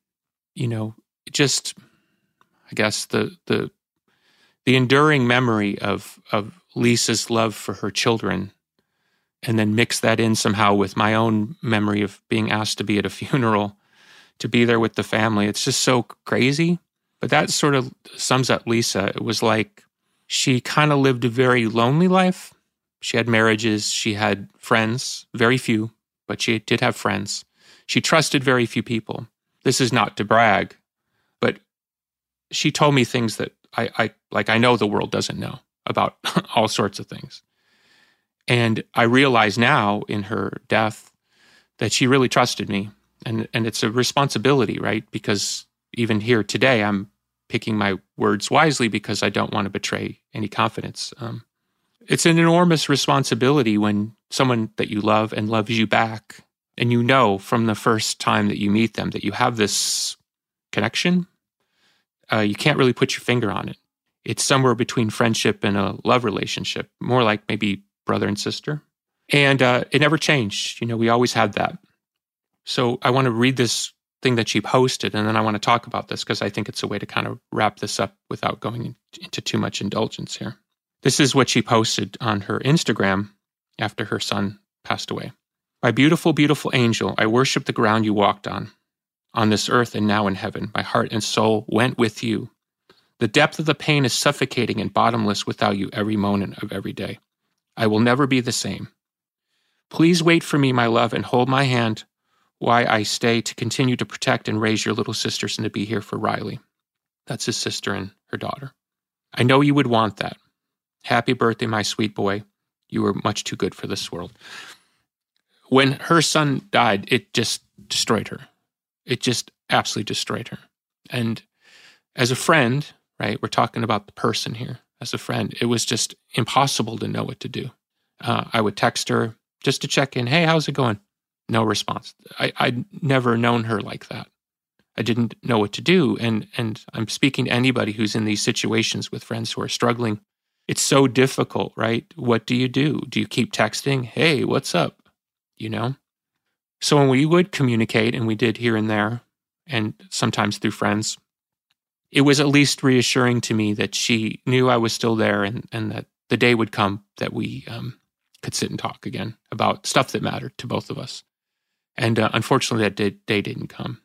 Speaker 9: Just, I guess, the enduring memory of Lisa's love for her children, and then mix that in somehow with my own memory of being asked to be at a funeral, to be there with the family. It's just so crazy. But that sort of sums up Lisa. It was like she kind of lived a very lonely life. She had marriages, she had friends, very few, but she did have friends. She trusted very few people. This is not to brag, but she told me things that I know the world doesn't know about all sorts of things. And I realize now in her death that she really trusted me. And it's a responsibility, right? Because even here today, I'm picking my words wisely because I don't want to betray any confidence. It's an enormous responsibility when someone that you love and loves you back, and you know from the first time that you meet them that you have this connection. You can't really put your finger on it. It's somewhere between friendship and a love relationship, more like maybe brother and sister. And it never changed. We always had that. So I want to read this thing that she posted, and then I want to talk about this because I think it's a way to kind of wrap this up without going into too much indulgence here. This is what she posted on her Instagram after her son passed away. My beautiful, beautiful angel, I worship the ground you walked on this earth and now in heaven. My heart and soul went with you. The depth of the pain is suffocating and bottomless without you every moment of every day. I will never be the same. Please wait for me, my love, and hold my hand while I stay to continue to protect and raise your little sisters and to be here for Riley. That's his sister and her daughter. I know you would want that. Happy birthday, my sweet boy. You were much too good for this world. When her son died, it just destroyed her. It just absolutely destroyed her. And as a friend, right, we're talking about the person here. As a friend, it was just impossible to know what to do. I would text her just to check in. Hey, how's it going? No response. I'd never known her like that. I didn't know what to do. And I'm speaking to anybody who's in these situations with friends who are struggling. It's so difficult, right? What do? Do you keep texting? Hey, what's up? So when we would communicate, and we did here and there, and sometimes through friends, it was at least reassuring to me that she knew I was still there, and that the day would come that we could sit and talk again about stuff that mattered to both of us. And unfortunately, that day didn't come.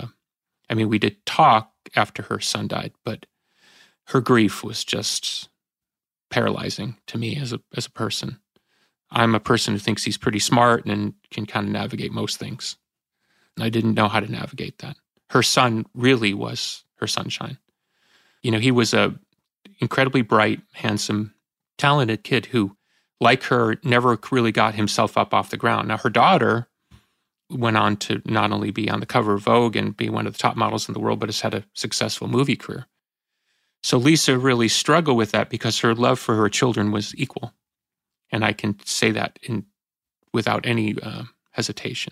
Speaker 9: We did talk after her son died, but her grief was just paralyzing to me as a person. I'm a person who thinks he's pretty smart and can kind of navigate most things. And I didn't know how to navigate that. Her son really was her sunshine. He was a incredibly bright, handsome, talented kid who, like her, never really got himself up off the ground. Now, her daughter went on to not only be on the cover of Vogue and be one of the top models in the world, but has had a successful movie career. So Lisa really struggled with that because her love for her children was equal. And I can say that without any hesitation.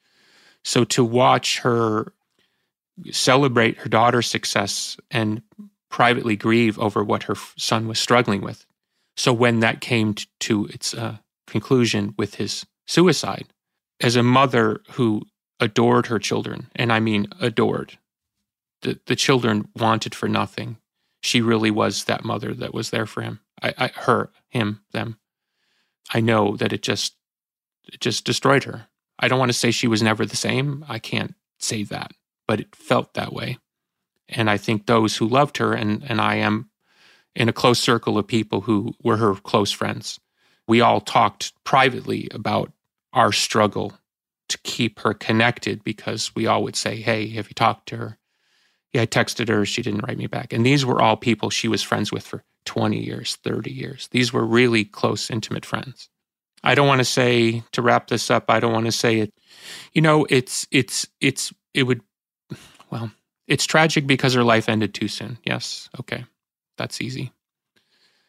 Speaker 9: So to watch her celebrate her daughter's success and privately grieve over what her son was struggling with. So when that came to its conclusion with his suicide, as a mother who adored her children, and I mean adored, the children wanted for nothing. She really was that mother that was there for him. Them. I know that it just destroyed her. I don't want to say she was never the same. I can't say that, but it felt that way. And I think those who loved her, and I am in a close circle of people who were her close friends, we all talked privately about our struggle to keep her connected, because we all would say, hey, have you talked to her? Yeah, I texted her. She didn't write me back. And these were all people she was friends with for 20 years, 30 years. These were really close, intimate friends. I don't want to say, to wrap this up, I don't want to say it, it's tragic because her life ended too soon. Yes. Okay. That's easy.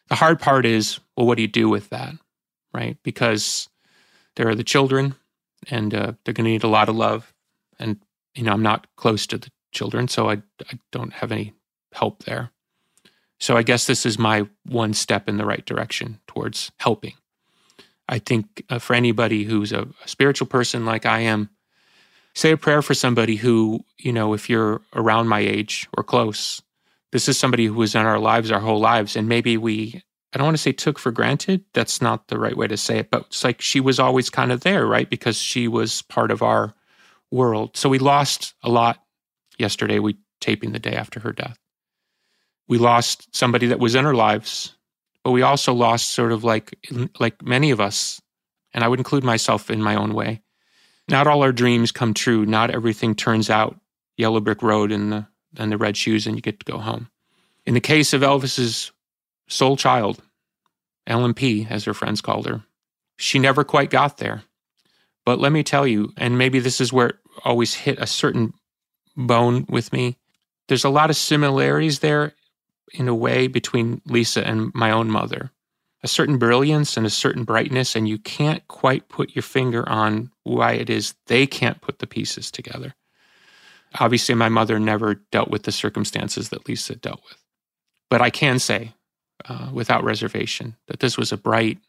Speaker 9: The hard part is, well, what do you do with that, right? Because there are the children, and they're going to need a lot of love. And, I'm not close to the children, so I don't have any help there. So I guess this is my one step in the right direction towards helping. I think for anybody who's a spiritual person like I am, say a prayer for somebody who, if you're around my age or close, this is somebody who was in our lives our whole lives, and maybe I don't want to say took for granted. That's not the right way to say it, but it's like she was always kind of there, right? Because she was part of our world. So we lost a lot yesterday. We taping the day after her death. We lost somebody that was in our lives, but we also lost sort of like many of us, and I would include myself in my own way. Not all our dreams come true. Not everything turns out yellow brick road and the red shoes and you get to go home. In the case of Elvis's soul child, LMP, as her friends called her, she never quite got there. But let me tell you, and maybe this is where it always hit a certain bone with me, there's a lot of similarities there in a way between Lisa and my own mother. A certain brilliance and a certain brightness, and you can't quite put your finger on why it is they can't put the pieces together. Obviously, my mother never dealt with the circumstances that Lisa dealt with. But I can say, without reservation, that this was a bright,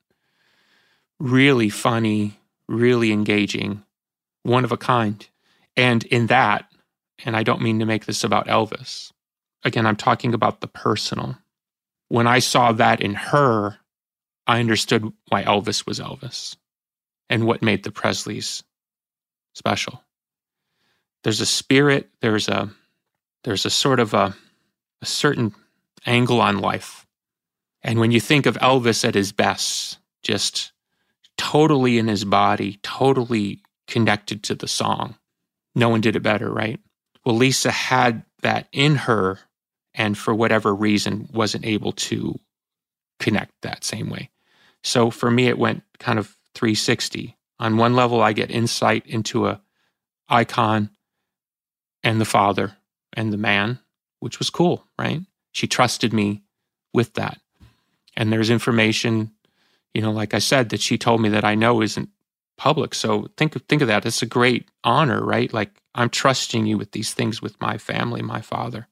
Speaker 9: really funny, really engaging, one of a kind. And in that, and I don't mean to make this about Elvis, again, I'm talking about the personal. When I saw that in her, I understood why Elvis was Elvis and what made the Presleys special. There's a spirit, there's a sort of a certain angle on life. And when you think of Elvis at his best, just totally in his body, totally connected to the song, no one did it better, right? Well, Lisa had that in her, and for whatever reason wasn't able to connect that same way. So for me, it went kind of 360. On one level, I get insight into a icon and the father and the man, which was cool, right? She trusted me with that. And there's information, like I said, that she told me that I know isn't public. So think of that. It's a great honor, right? Like, I'm trusting you with these things with my family, my father.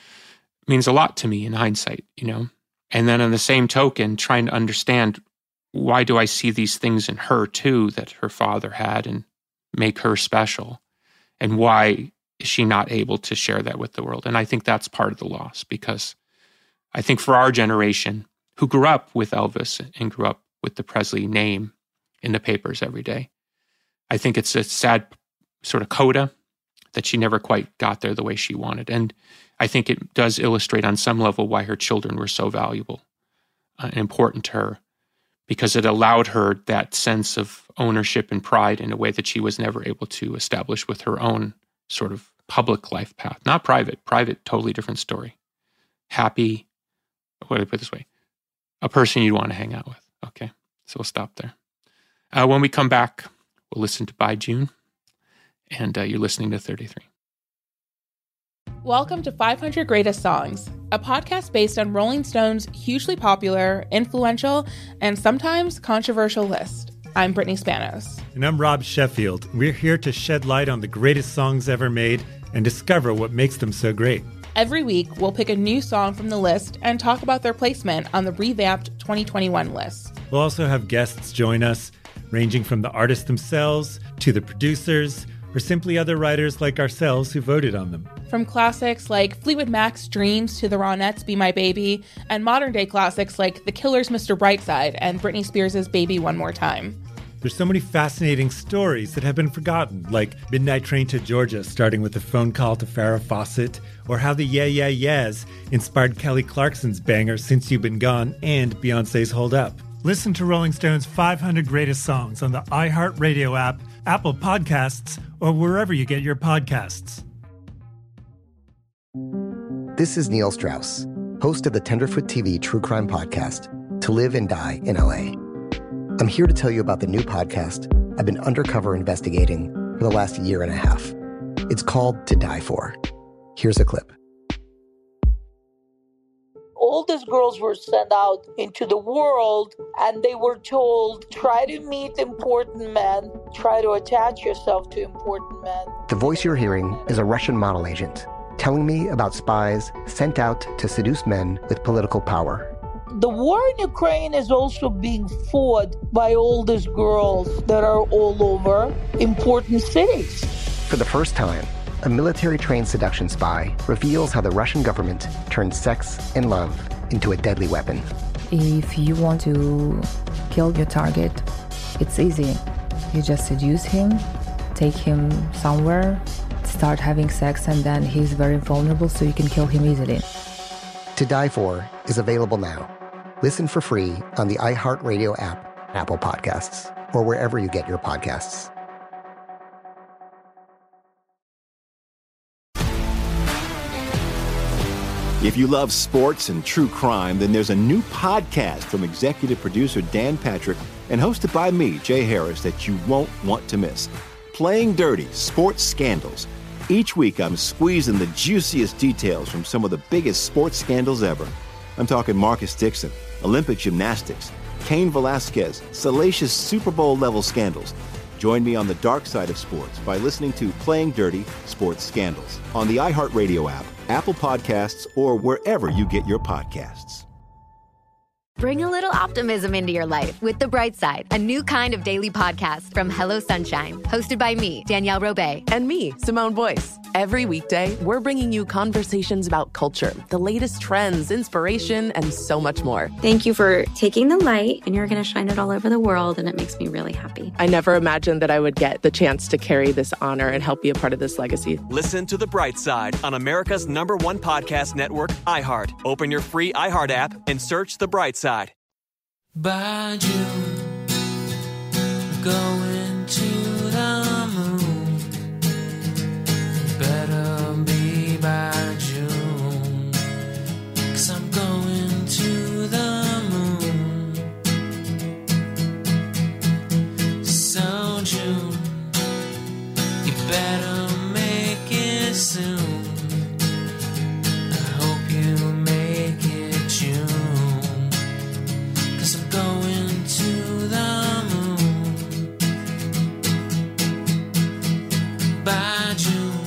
Speaker 9: It means a lot to me in hindsight, And then on the same token, trying to understand, why do I see these things in her too that her father had and make her special? And why is she not able to share that with the world? And I think that's part of the loss, because I think for our generation, who grew up with Elvis and grew up with the Presley name in the papers every day, I think it's a sad sort of coda that she never quite got there the way she wanted. And I think it does illustrate on some level why her children were so valuable and important to her, because it allowed her that sense of ownership and pride in a way that she was never able to establish with her own sort of public life path. Not private. Private, totally different story. Happy, what do I put this way? A person you'd want to hang out with. Okay, so we'll stop there. When we come back, we'll listen to By June, and you're listening to 33.
Speaker 3: Welcome to 500 Greatest Songs, a podcast based on Rolling Stone's hugely popular, influential, and sometimes controversial list. I'm Brittany Spanos.
Speaker 4: And I'm Rob Sheffield. We're here to shed light on the greatest songs ever made and discover what makes them so great.
Speaker 3: Every week, we'll pick a new song from the list and talk about their placement on the revamped 2021 list.
Speaker 4: We'll also have guests join us, ranging from the artists themselves to the producers, or simply other writers like ourselves who voted on them.
Speaker 3: From classics like Fleetwood Mac's Dreams to the Ronettes' Be My Baby, and modern-day classics like The Killer's Mr. Brightside and Britney Spears' Baby One More Time.
Speaker 4: There's so many fascinating stories that have been forgotten, like Midnight Train to Georgia, starting with a phone call to Farrah Fawcett, or how the Yeah Yeah Yeahs inspired Kelly Clarkson's banger Since You've Been Gone and Beyoncé's Hold Up.
Speaker 11: Listen to Rolling Stone's 500 Greatest Songs on the iHeartRadio app, Apple Podcasts, or wherever you get your podcasts.
Speaker 12: This is Neil Strauss, host of the Tenderfoot TV True Crime Podcast, To Live and Die in LA. I'm here to tell you about the new podcast I've been undercover investigating for the last year and a half. It's called To Die For. Here's a clip.
Speaker 13: All these girls were sent out into the world and they were told, try to meet important men, try to attach yourself to important men.
Speaker 12: The voice you're hearing is a Russian model agent telling me about spies sent out to seduce men with political power.
Speaker 13: The war in Ukraine is also being fought by all these girls that are all over important cities.
Speaker 12: For the first time, a military-trained seduction spy reveals how the Russian government turned sex and love into a deadly weapon.
Speaker 14: If you want to kill your target, it's easy. You just seduce him, take him somewhere, start having sex, and then he's very vulnerable, so you can kill him easily.
Speaker 12: To Die For is available now. Listen for free on the iHeartRadio app, Apple Podcasts, or wherever you get your podcasts.
Speaker 6: If you love sports and true crime, then there's a new podcast from executive producer Dan Patrick and hosted by me, Jay Harris, that you won't want to miss. Playing Dirty: Sports Scandals. Each week, I'm squeezing the juiciest details from some of the biggest sports scandals ever. I'm talking Marcus Dixon, Olympic gymnastics, Cain Velasquez, salacious Super Bowl-level scandals. Join me on the dark side of sports by listening to Playing Dirty: Sports Scandals on the iHeartRadio app, Apple Podcasts, or wherever you get your podcasts.
Speaker 15: Bring a little optimism into your life with The Bright Side, a new kind of daily podcast from Hello Sunshine, hosted by me, Danielle Robay.
Speaker 16: And me, Simone Boyce. Every weekday, we're bringing you conversations about culture, the latest trends, inspiration, and so much more.
Speaker 17: Thank you for taking the light, and you're going to shine it all over the world, and it makes me really happy.
Speaker 16: I never imagined that I would get the chance to carry this honor and help be a part of this legacy.
Speaker 18: Listen to The Bright Side on America's #1 podcast network, iHeart. Open your free iHeart app and search The Bright Side.
Speaker 19: By June, going to the moon. Better be by June, 'cause I'm going to the moon. So June, you better make it soon. I hope you make it June. I'm going to the moon by June,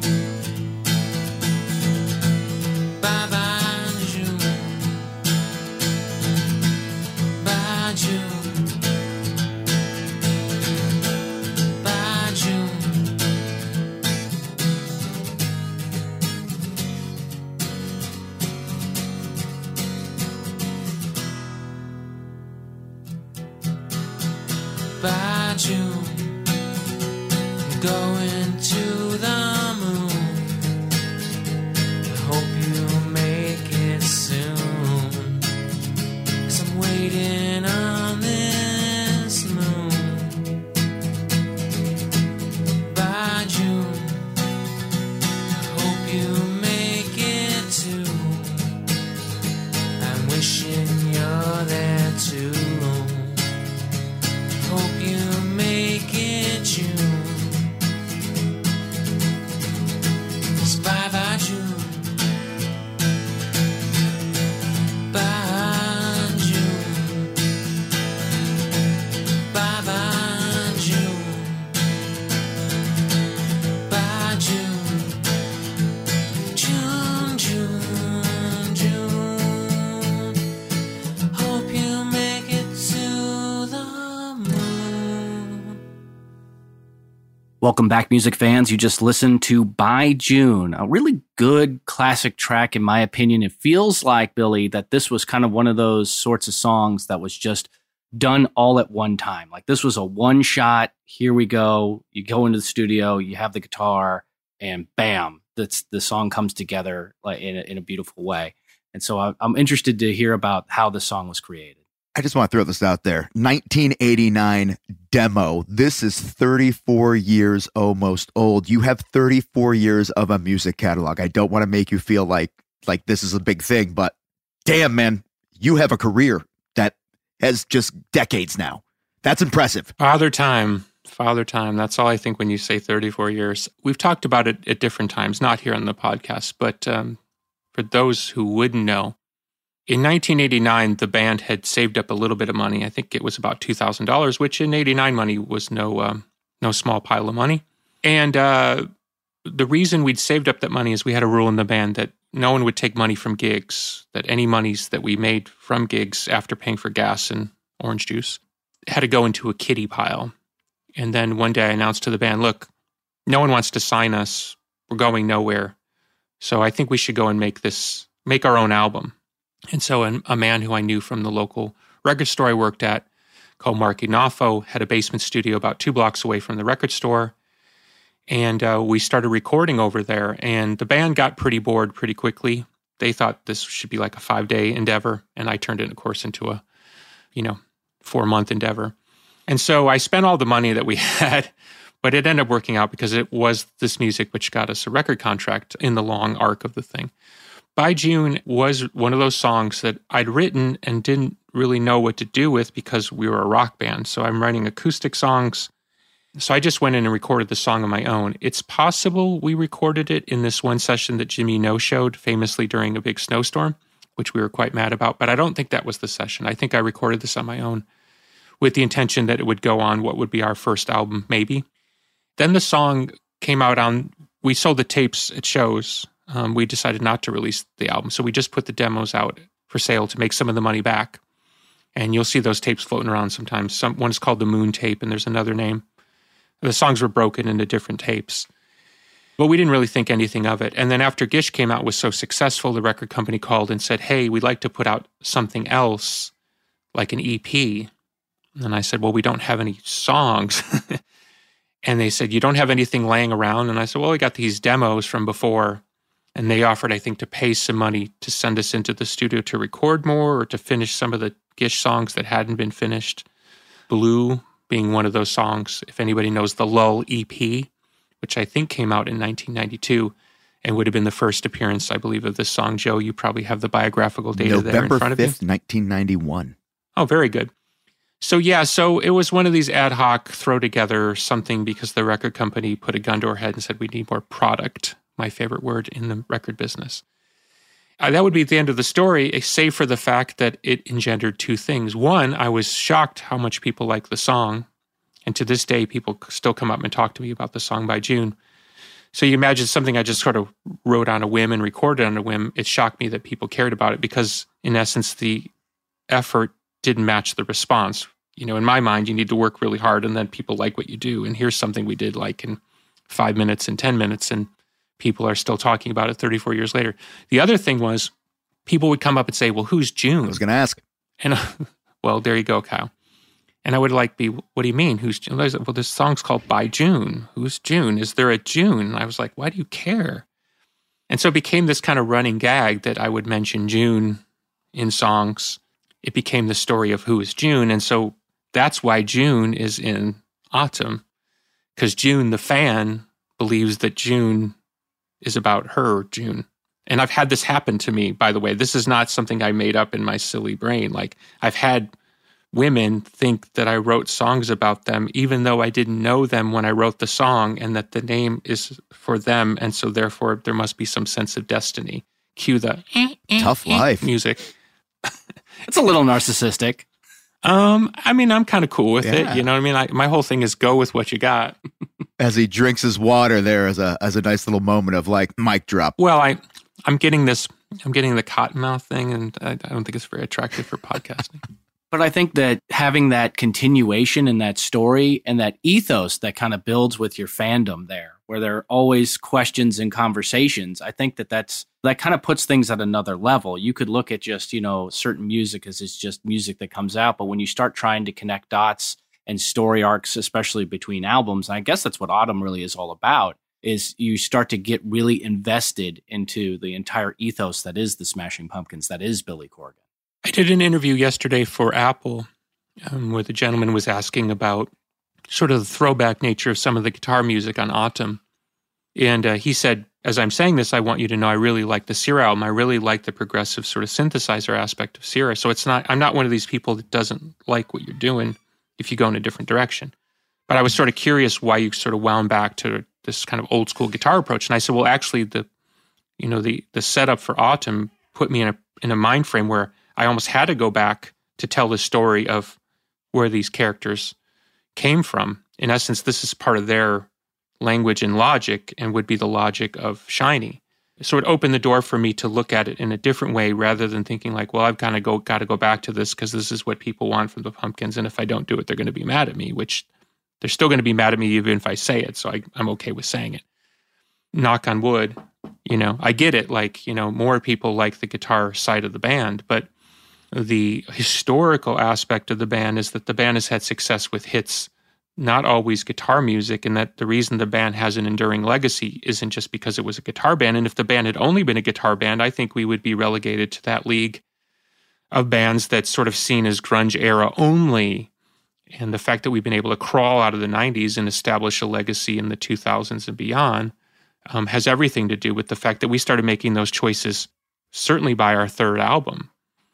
Speaker 19: by June, by June, by June. By June, I'm going to the moon. I hope you make it soon, 'cause I'm waiting on this moon. By June, I hope you make it too. I'm wishing you're there too. Hope you make it June. It's by June. By June. By June. By June. June, June, June. Hope you make it to the
Speaker 7: Welcome back, music fans. You just listened to By June, a really good classic track, in my opinion. It feels like, Billy, that this was kind of one of those sorts of songs that was just done all at one time. Like, this was a one shot. Here we go. You go into the studio, you have the guitar, and bam, the song comes together like in a beautiful way. And so I'm interested to hear about how the song was created.
Speaker 8: I just want to throw this out there. 1989 demo. This is 34 years almost old. You have 34 years of a music catalog. I don't want to make you feel like this is a big thing, but damn, man, you have a career that has just decades now. That's impressive.
Speaker 9: Father time. That's all I think when you say 34 years. We've talked about it at different times, not here on the podcast, but for those who wouldn't know, In 1989, the band had saved up a little bit of money. I think it was about $2,000, which in 89 money was no small pile of money. And the reason we'd saved up that money is we had a rule in the band that no one would take money from gigs, that any monies that we made from gigs after paying for gas and orange juice had to go into a kiddie pile. And then one day I announced to the band, look, no one wants to sign us. We're going nowhere. So I think we should go and make our own album. And so a man who I knew from the local record store I worked at, called Mark Ignoffo, had a basement studio about 2 blocks away from the record store. And we started recording over there. And the band got pretty bored pretty quickly. They thought this should be like a 5-day endeavor. And I turned it, of course, into a, 4-month endeavor. And so I spent all the money that we had, but it ended up working out because it was this music which got us a record contract in the long arc of the thing. By June was one of those songs that I'd written and didn't really know what to do with because we were a rock band. So I'm writing acoustic songs. So I just went in and recorded the song on my own. It's possible we recorded it in this one session that Jimmy no-showed famously during a big snowstorm, which we were quite mad about, but I don't think that was the session. I think I recorded this on my own with the intention that it would go on what would be our first album, maybe. Then the song came out we sold the tapes at shows. We decided not to release the album, so we just put the demos out for sale to make some of the money back. And you'll see those tapes floating around sometimes. One's called the Moon Tape, and there's another name. The songs were broken into different tapes. But we didn't really think anything of it. And then after Gish came out was so successful, the record company called and said, hey, we'd like to put out something else, like an EP. And I said, well, we don't have any songs. And they said, you don't have anything laying around? And I said, well, we got these demos from before. And they offered, I think, to pay some money to send us into the studio to record more or to finish some of the Gish songs that hadn't been finished. Blue being one of those songs, if anybody knows the Lull EP, which I think came out in 1992 and would have been the first appearance, I believe, of this song. Joe, you probably have the biographical data there in front of you.
Speaker 8: November 5th, 1991.
Speaker 9: Oh, very good. So it was one of these ad hoc throw together something because the record company put a gun to our head and said, we need more product. My favorite word in the record business. That would be the end of the story, save for the fact that it engendered 2 things. One, I was shocked how much people like the song. And to this day, people still come up and talk to me about the song By June. So you imagine something I just sort of wrote on a whim and recorded on a whim. It shocked me that people cared about it because, in essence, the effort didn't match the response. In my mind, you need to work really hard and then people like what you do. And here's something we did like in 5 minutes and 10 minutes and people are still talking about it 34 years later. The other thing was people would come up and say, well, who's June?
Speaker 8: I was going to ask.
Speaker 9: And well, there you go, Kyle. And I would be, what do you mean? Who's June? Well, this song's called By June. Who's June? Is there a June? And I was like, why do you care? And so it became this kind of running gag that I would mention June in songs. It became the story of who is June. And so that's why June is in Autumn, because June, the fan, believes that June is about her, June. And I've had this happen to me, by the way. This is not something I made up in my silly brain. Like, I've had women think that I wrote songs about them, even though I didn't know them when I wrote the song, and that the name is for them, and so therefore there must be some sense of destiny. Cue the
Speaker 8: tough life
Speaker 9: music.
Speaker 7: It's a little narcissistic.
Speaker 9: I mean, I'm kind of cool with it. You know what I mean? My whole thing is go with what you got.
Speaker 8: As he drinks his water there as a nice little moment of like mic drop.
Speaker 9: Well, I'm getting the cottonmouth thing, and I don't think it's very attractive for podcasting.
Speaker 7: But I think that having that continuation in that story and that ethos that kind of builds with your fandom there, where there are always questions and conversations, I think that kind of puts things at another level. You could look at just, certain music as it's just music that comes out. But when you start trying to connect dots and story arcs, especially between albums, and I guess that's what Autumn really is all about, is you start to get really invested into the entire ethos that is the Smashing Pumpkins, that is Billy Corgan.
Speaker 9: I did an interview yesterday for Apple where the gentleman was asking about sort of the throwback nature of some of the guitar music on Autumn. And he said, as I'm saying this, I want you to know I really like the Sierra album. I really like the progressive sort of synthesizer aspect of Sierra. So I'm not one of these people that doesn't like what you're doing if you go in a different direction. But I was sort of curious why you sort of wound back to this kind of old school guitar approach. And I said, well, actually the setup for Autumn put me in a mind frame where I almost had to go back to tell the story of where these characters came from. In essence, this is part of their language and logic and would be the logic of Shiny. So it opened the door for me to look at it in a different way rather than thinking like, well, I've kind of got to go back to this because this is what people want from the Pumpkins. And if I don't do it, they're going to be mad at me, which they're still going to be mad at me even if I say it. So I'm okay with saying it. Knock on wood, I get it. Like, more people like the guitar side of the band, but the historical aspect of the band is that the band has had success with hits, not always guitar music, and that the reason the band has an enduring legacy isn't just because it was a guitar band. And if the band had only been a guitar band, I think we would be relegated to that league of bands that's sort of seen as grunge era only. And the fact that we've been able to crawl out of the 90s and establish a legacy in the 2000s and beyond has everything to do with the fact that we started making those choices certainly by our third album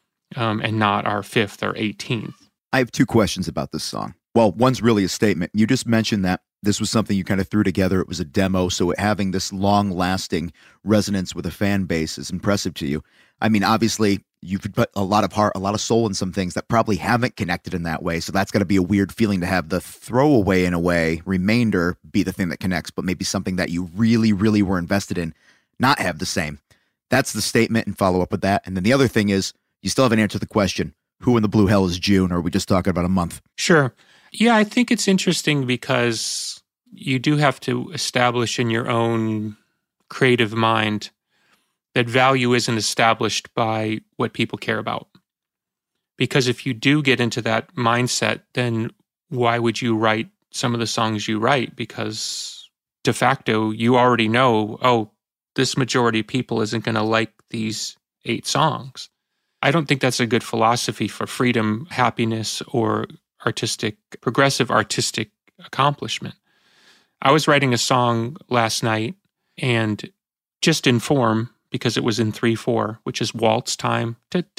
Speaker 9: and not our fifth or 18th.
Speaker 8: I have two questions about this song. Well, one's really a statement. You just mentioned that this was something you kind of threw together. It was a demo, so having this long-lasting resonance with a fan base is impressive to you. I mean, obviously, you've put a lot of heart, a lot of soul in some things that probably haven't connected in that way, so that's got to be a weird feeling to have the throwaway, in a way, remainder be the thing that connects, but maybe something that you really, really were invested in not have the same. That's the statement, and follow up with that. And then the other thing is, you still haven't answered the question, who in the blue hell is June, or are we just talking about a month?
Speaker 9: Sure. Yeah, I think it's interesting because you do have to establish in your own creative mind that value isn't established by what people care about. Because if you do get into that mindset, then why would you write some of the songs you write? Because de facto, you already know, this majority of people isn't going to like these 8 songs. I don't think that's a good philosophy for freedom, happiness, or progressive artistic accomplishment. I was writing a song last night and just in form, because it was in 3/4, which is waltz time. Think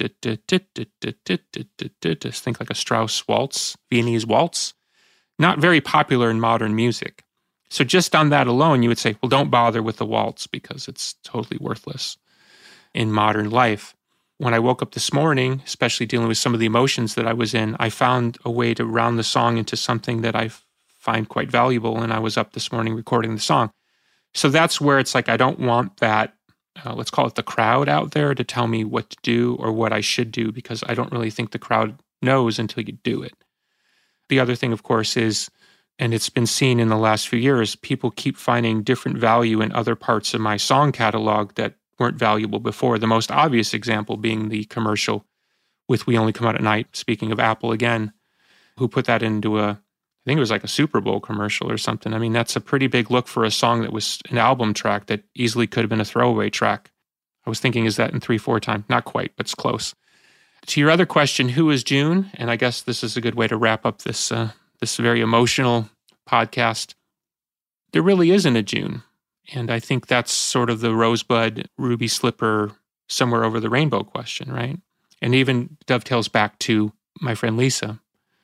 Speaker 9: like a Strauss waltz, Viennese waltz. Not very popular in modern music. So just on that alone, you would say, well, don't bother with the waltz because it's totally worthless in modern life. When I woke up this morning, especially dealing with some of the emotions that I was in, I found a way to round the song into something that I find quite valuable, and I was up this morning recording the song. So that's where it's like I don't want that, let's call it the crowd out there to tell me what to do or what I should do, because I don't really think the crowd knows until you do it. The other thing, of course, is, and it's been seen in the last few years, people keep finding different value in other parts of my song catalog that weren't valuable before. The most obvious example being the commercial with We Only Come Out at Night, speaking of Apple again, who put that into I think it was like a Super Bowl commercial or something. I mean, that's a pretty big look for a song that was an album track that easily could have been a throwaway track. I was thinking, is that in 3/4 time? Not quite, but it's close. To your other question, who is June? And I guess this is a good way to wrap up this very emotional podcast. There really isn't a June. And I think that's sort of the rosebud, ruby slipper, somewhere over the rainbow question, right? And even dovetails back to my friend Lisa.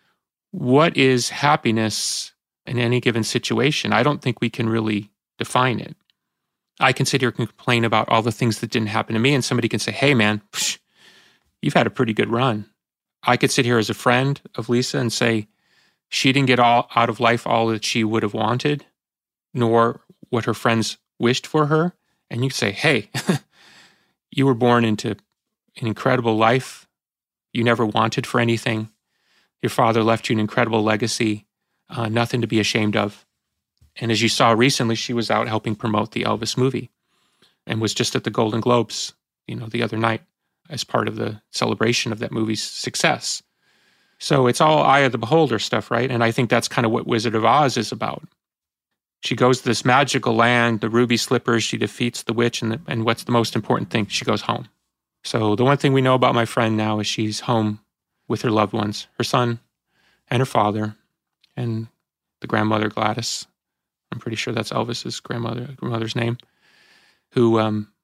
Speaker 9: What is happiness in any given situation? I don't think we can really define it. I can sit here and complain about all the things that didn't happen to me, and somebody can say, hey, man, you've had a pretty good run. I could sit here as a friend of Lisa and say she didn't get all out of life all that she would have wanted, nor what her friends wished for her. And you say, hey, you were born into an incredible life. You never wanted for anything. Your father left you an incredible legacy, nothing to be ashamed of. And as you saw recently, she was out helping promote the Elvis movie and was just at the Golden Globes, the other night as part of the celebration of that movie's success. So it's all eye of the beholder stuff, right? And I think that's kind of what Wizard of Oz is about. She goes to this magical land, the ruby slippers, she defeats the witch, and what's the most important thing? She goes home. So the one thing we know about my friend now is she's home with her loved ones, her son and her father, and the grandmother Gladys. I'm pretty sure that's Elvis's grandmother's name, who,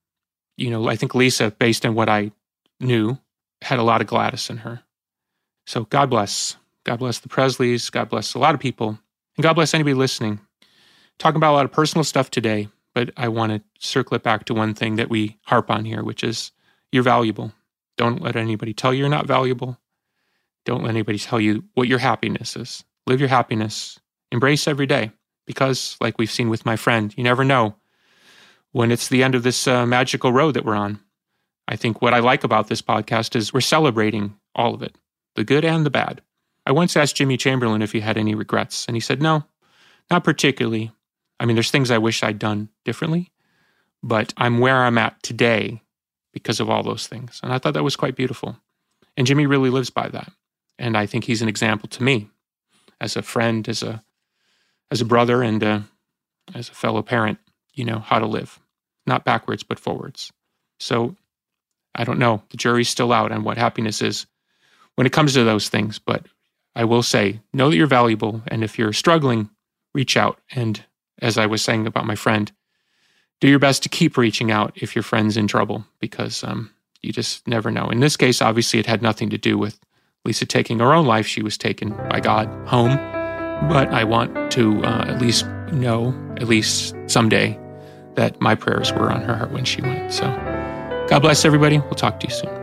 Speaker 9: I think Lisa, based on what I knew, had a lot of Gladys in her. So God bless. God bless the Presleys. God bless a lot of people. And God bless anybody listening. Talking about a lot of personal stuff today, but I want to circle it back to one thing that we harp on here, which is you're valuable. Don't let anybody tell you you're not valuable. Don't let anybody tell you what your happiness is. Live your happiness. Embrace every day. Because, like we've seen with my friend, you never know when it's the end of this magical road that we're on. I think what I like about this podcast is we're celebrating all of it, the good and the bad. I once asked Jimmy Chamberlain if he had any regrets, and he said, no, not particularly. I mean, there's things I wish I'd done differently, but I'm where I'm at today because of all those things. And I thought that was quite beautiful. And Jimmy really lives by that. And I think he's an example to me as a friend, as a brother, and as a fellow parent, how to live. Not backwards, but forwards. So I don't know. The jury's still out on what happiness is when it comes to those things. But I will say, know that you're valuable. And if you're struggling, reach out. And as I was saying about my friend, do your best to keep reaching out if your friend's in trouble, because you just never know. In this case, obviously, it had nothing to do with Lisa taking her own life. She was taken by God home. But I want to at least know, at least someday, that my prayers were on her heart when she went. So God bless everybody. We'll talk to you soon.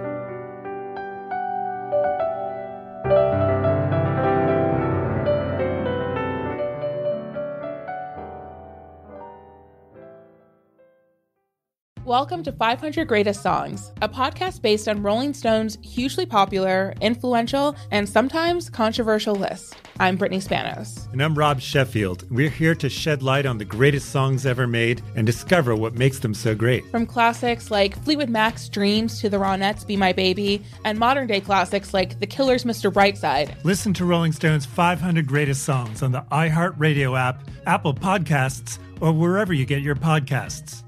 Speaker 3: Welcome to 500 Greatest Songs, a podcast based on Rolling Stone's hugely popular, influential, and sometimes controversial list. I'm Brittany Spanos.
Speaker 4: And I'm Rob Sheffield. We're here to shed light on the greatest songs ever made and discover what makes them so great.
Speaker 3: From classics like Fleetwood Mac's Dreams to the Ronettes' Be My Baby, and modern-day classics like The Killers' Mr. Brightside.
Speaker 11: Listen to Rolling Stone's 500 Greatest Songs on the iHeartRadio app, Apple Podcasts, or wherever you get your podcasts.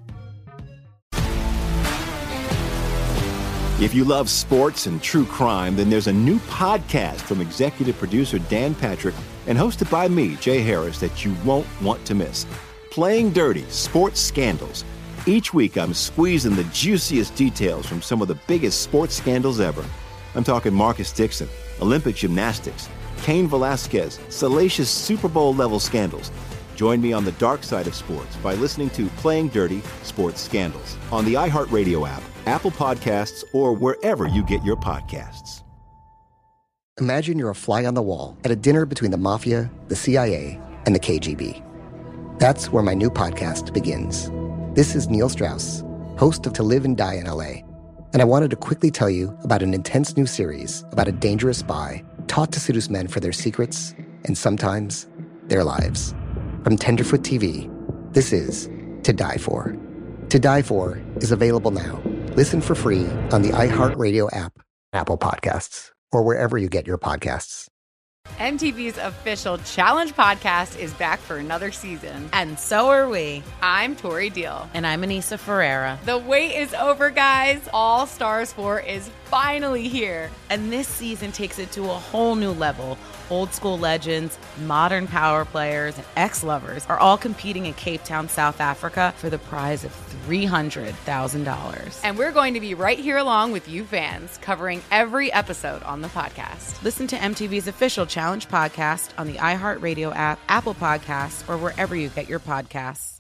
Speaker 6: If you love sports and true crime, then there's a new podcast from executive producer Dan Patrick and hosted by me, Jay Harris, that you won't want to miss. Playing Dirty: Sports Scandals. Each week, I'm squeezing the juiciest details from some of the biggest sports scandals ever. I'm talking Marcus Dixon, Olympic gymnastics, Cain Velasquez, salacious Super Bowl-level scandals. Join me on the dark side of sports by listening to Playing Dirty: Sports Scandals on the iHeartRadio app, Apple Podcasts, or wherever you get your podcasts.
Speaker 12: Imagine you're a fly on the wall at a dinner between the mafia, the CIA, and the KGB. That's where my new podcast begins. This is Neil Strauss, host of To Live and Die in LA, and I wanted to quickly tell you about an intense new series about a dangerous spy taught to seduce men for their secrets and sometimes their lives. From Tenderfoot TV, this is To Die For. To Die For is available now. Listen for free on the iHeartRadio app, Apple Podcasts, or wherever you get your podcasts.
Speaker 20: MTV's official Challenge podcast is back for another season. And so are we. I'm Tori Deal.
Speaker 21: And I'm Anissa Ferreira.
Speaker 20: The wait is over, guys. All Stars 4 is finally here.
Speaker 21: And this season takes it to a whole new level. Old school legends, modern power players, and ex-lovers are all competing in Cape Town, South Africa for the prize of $300,000.
Speaker 20: And we're going to be right here along with you fans, covering every episode on the podcast.
Speaker 21: Listen to MTV's official Challenge podcast on the iHeartRadio app, Apple Podcasts, or wherever you get your podcasts.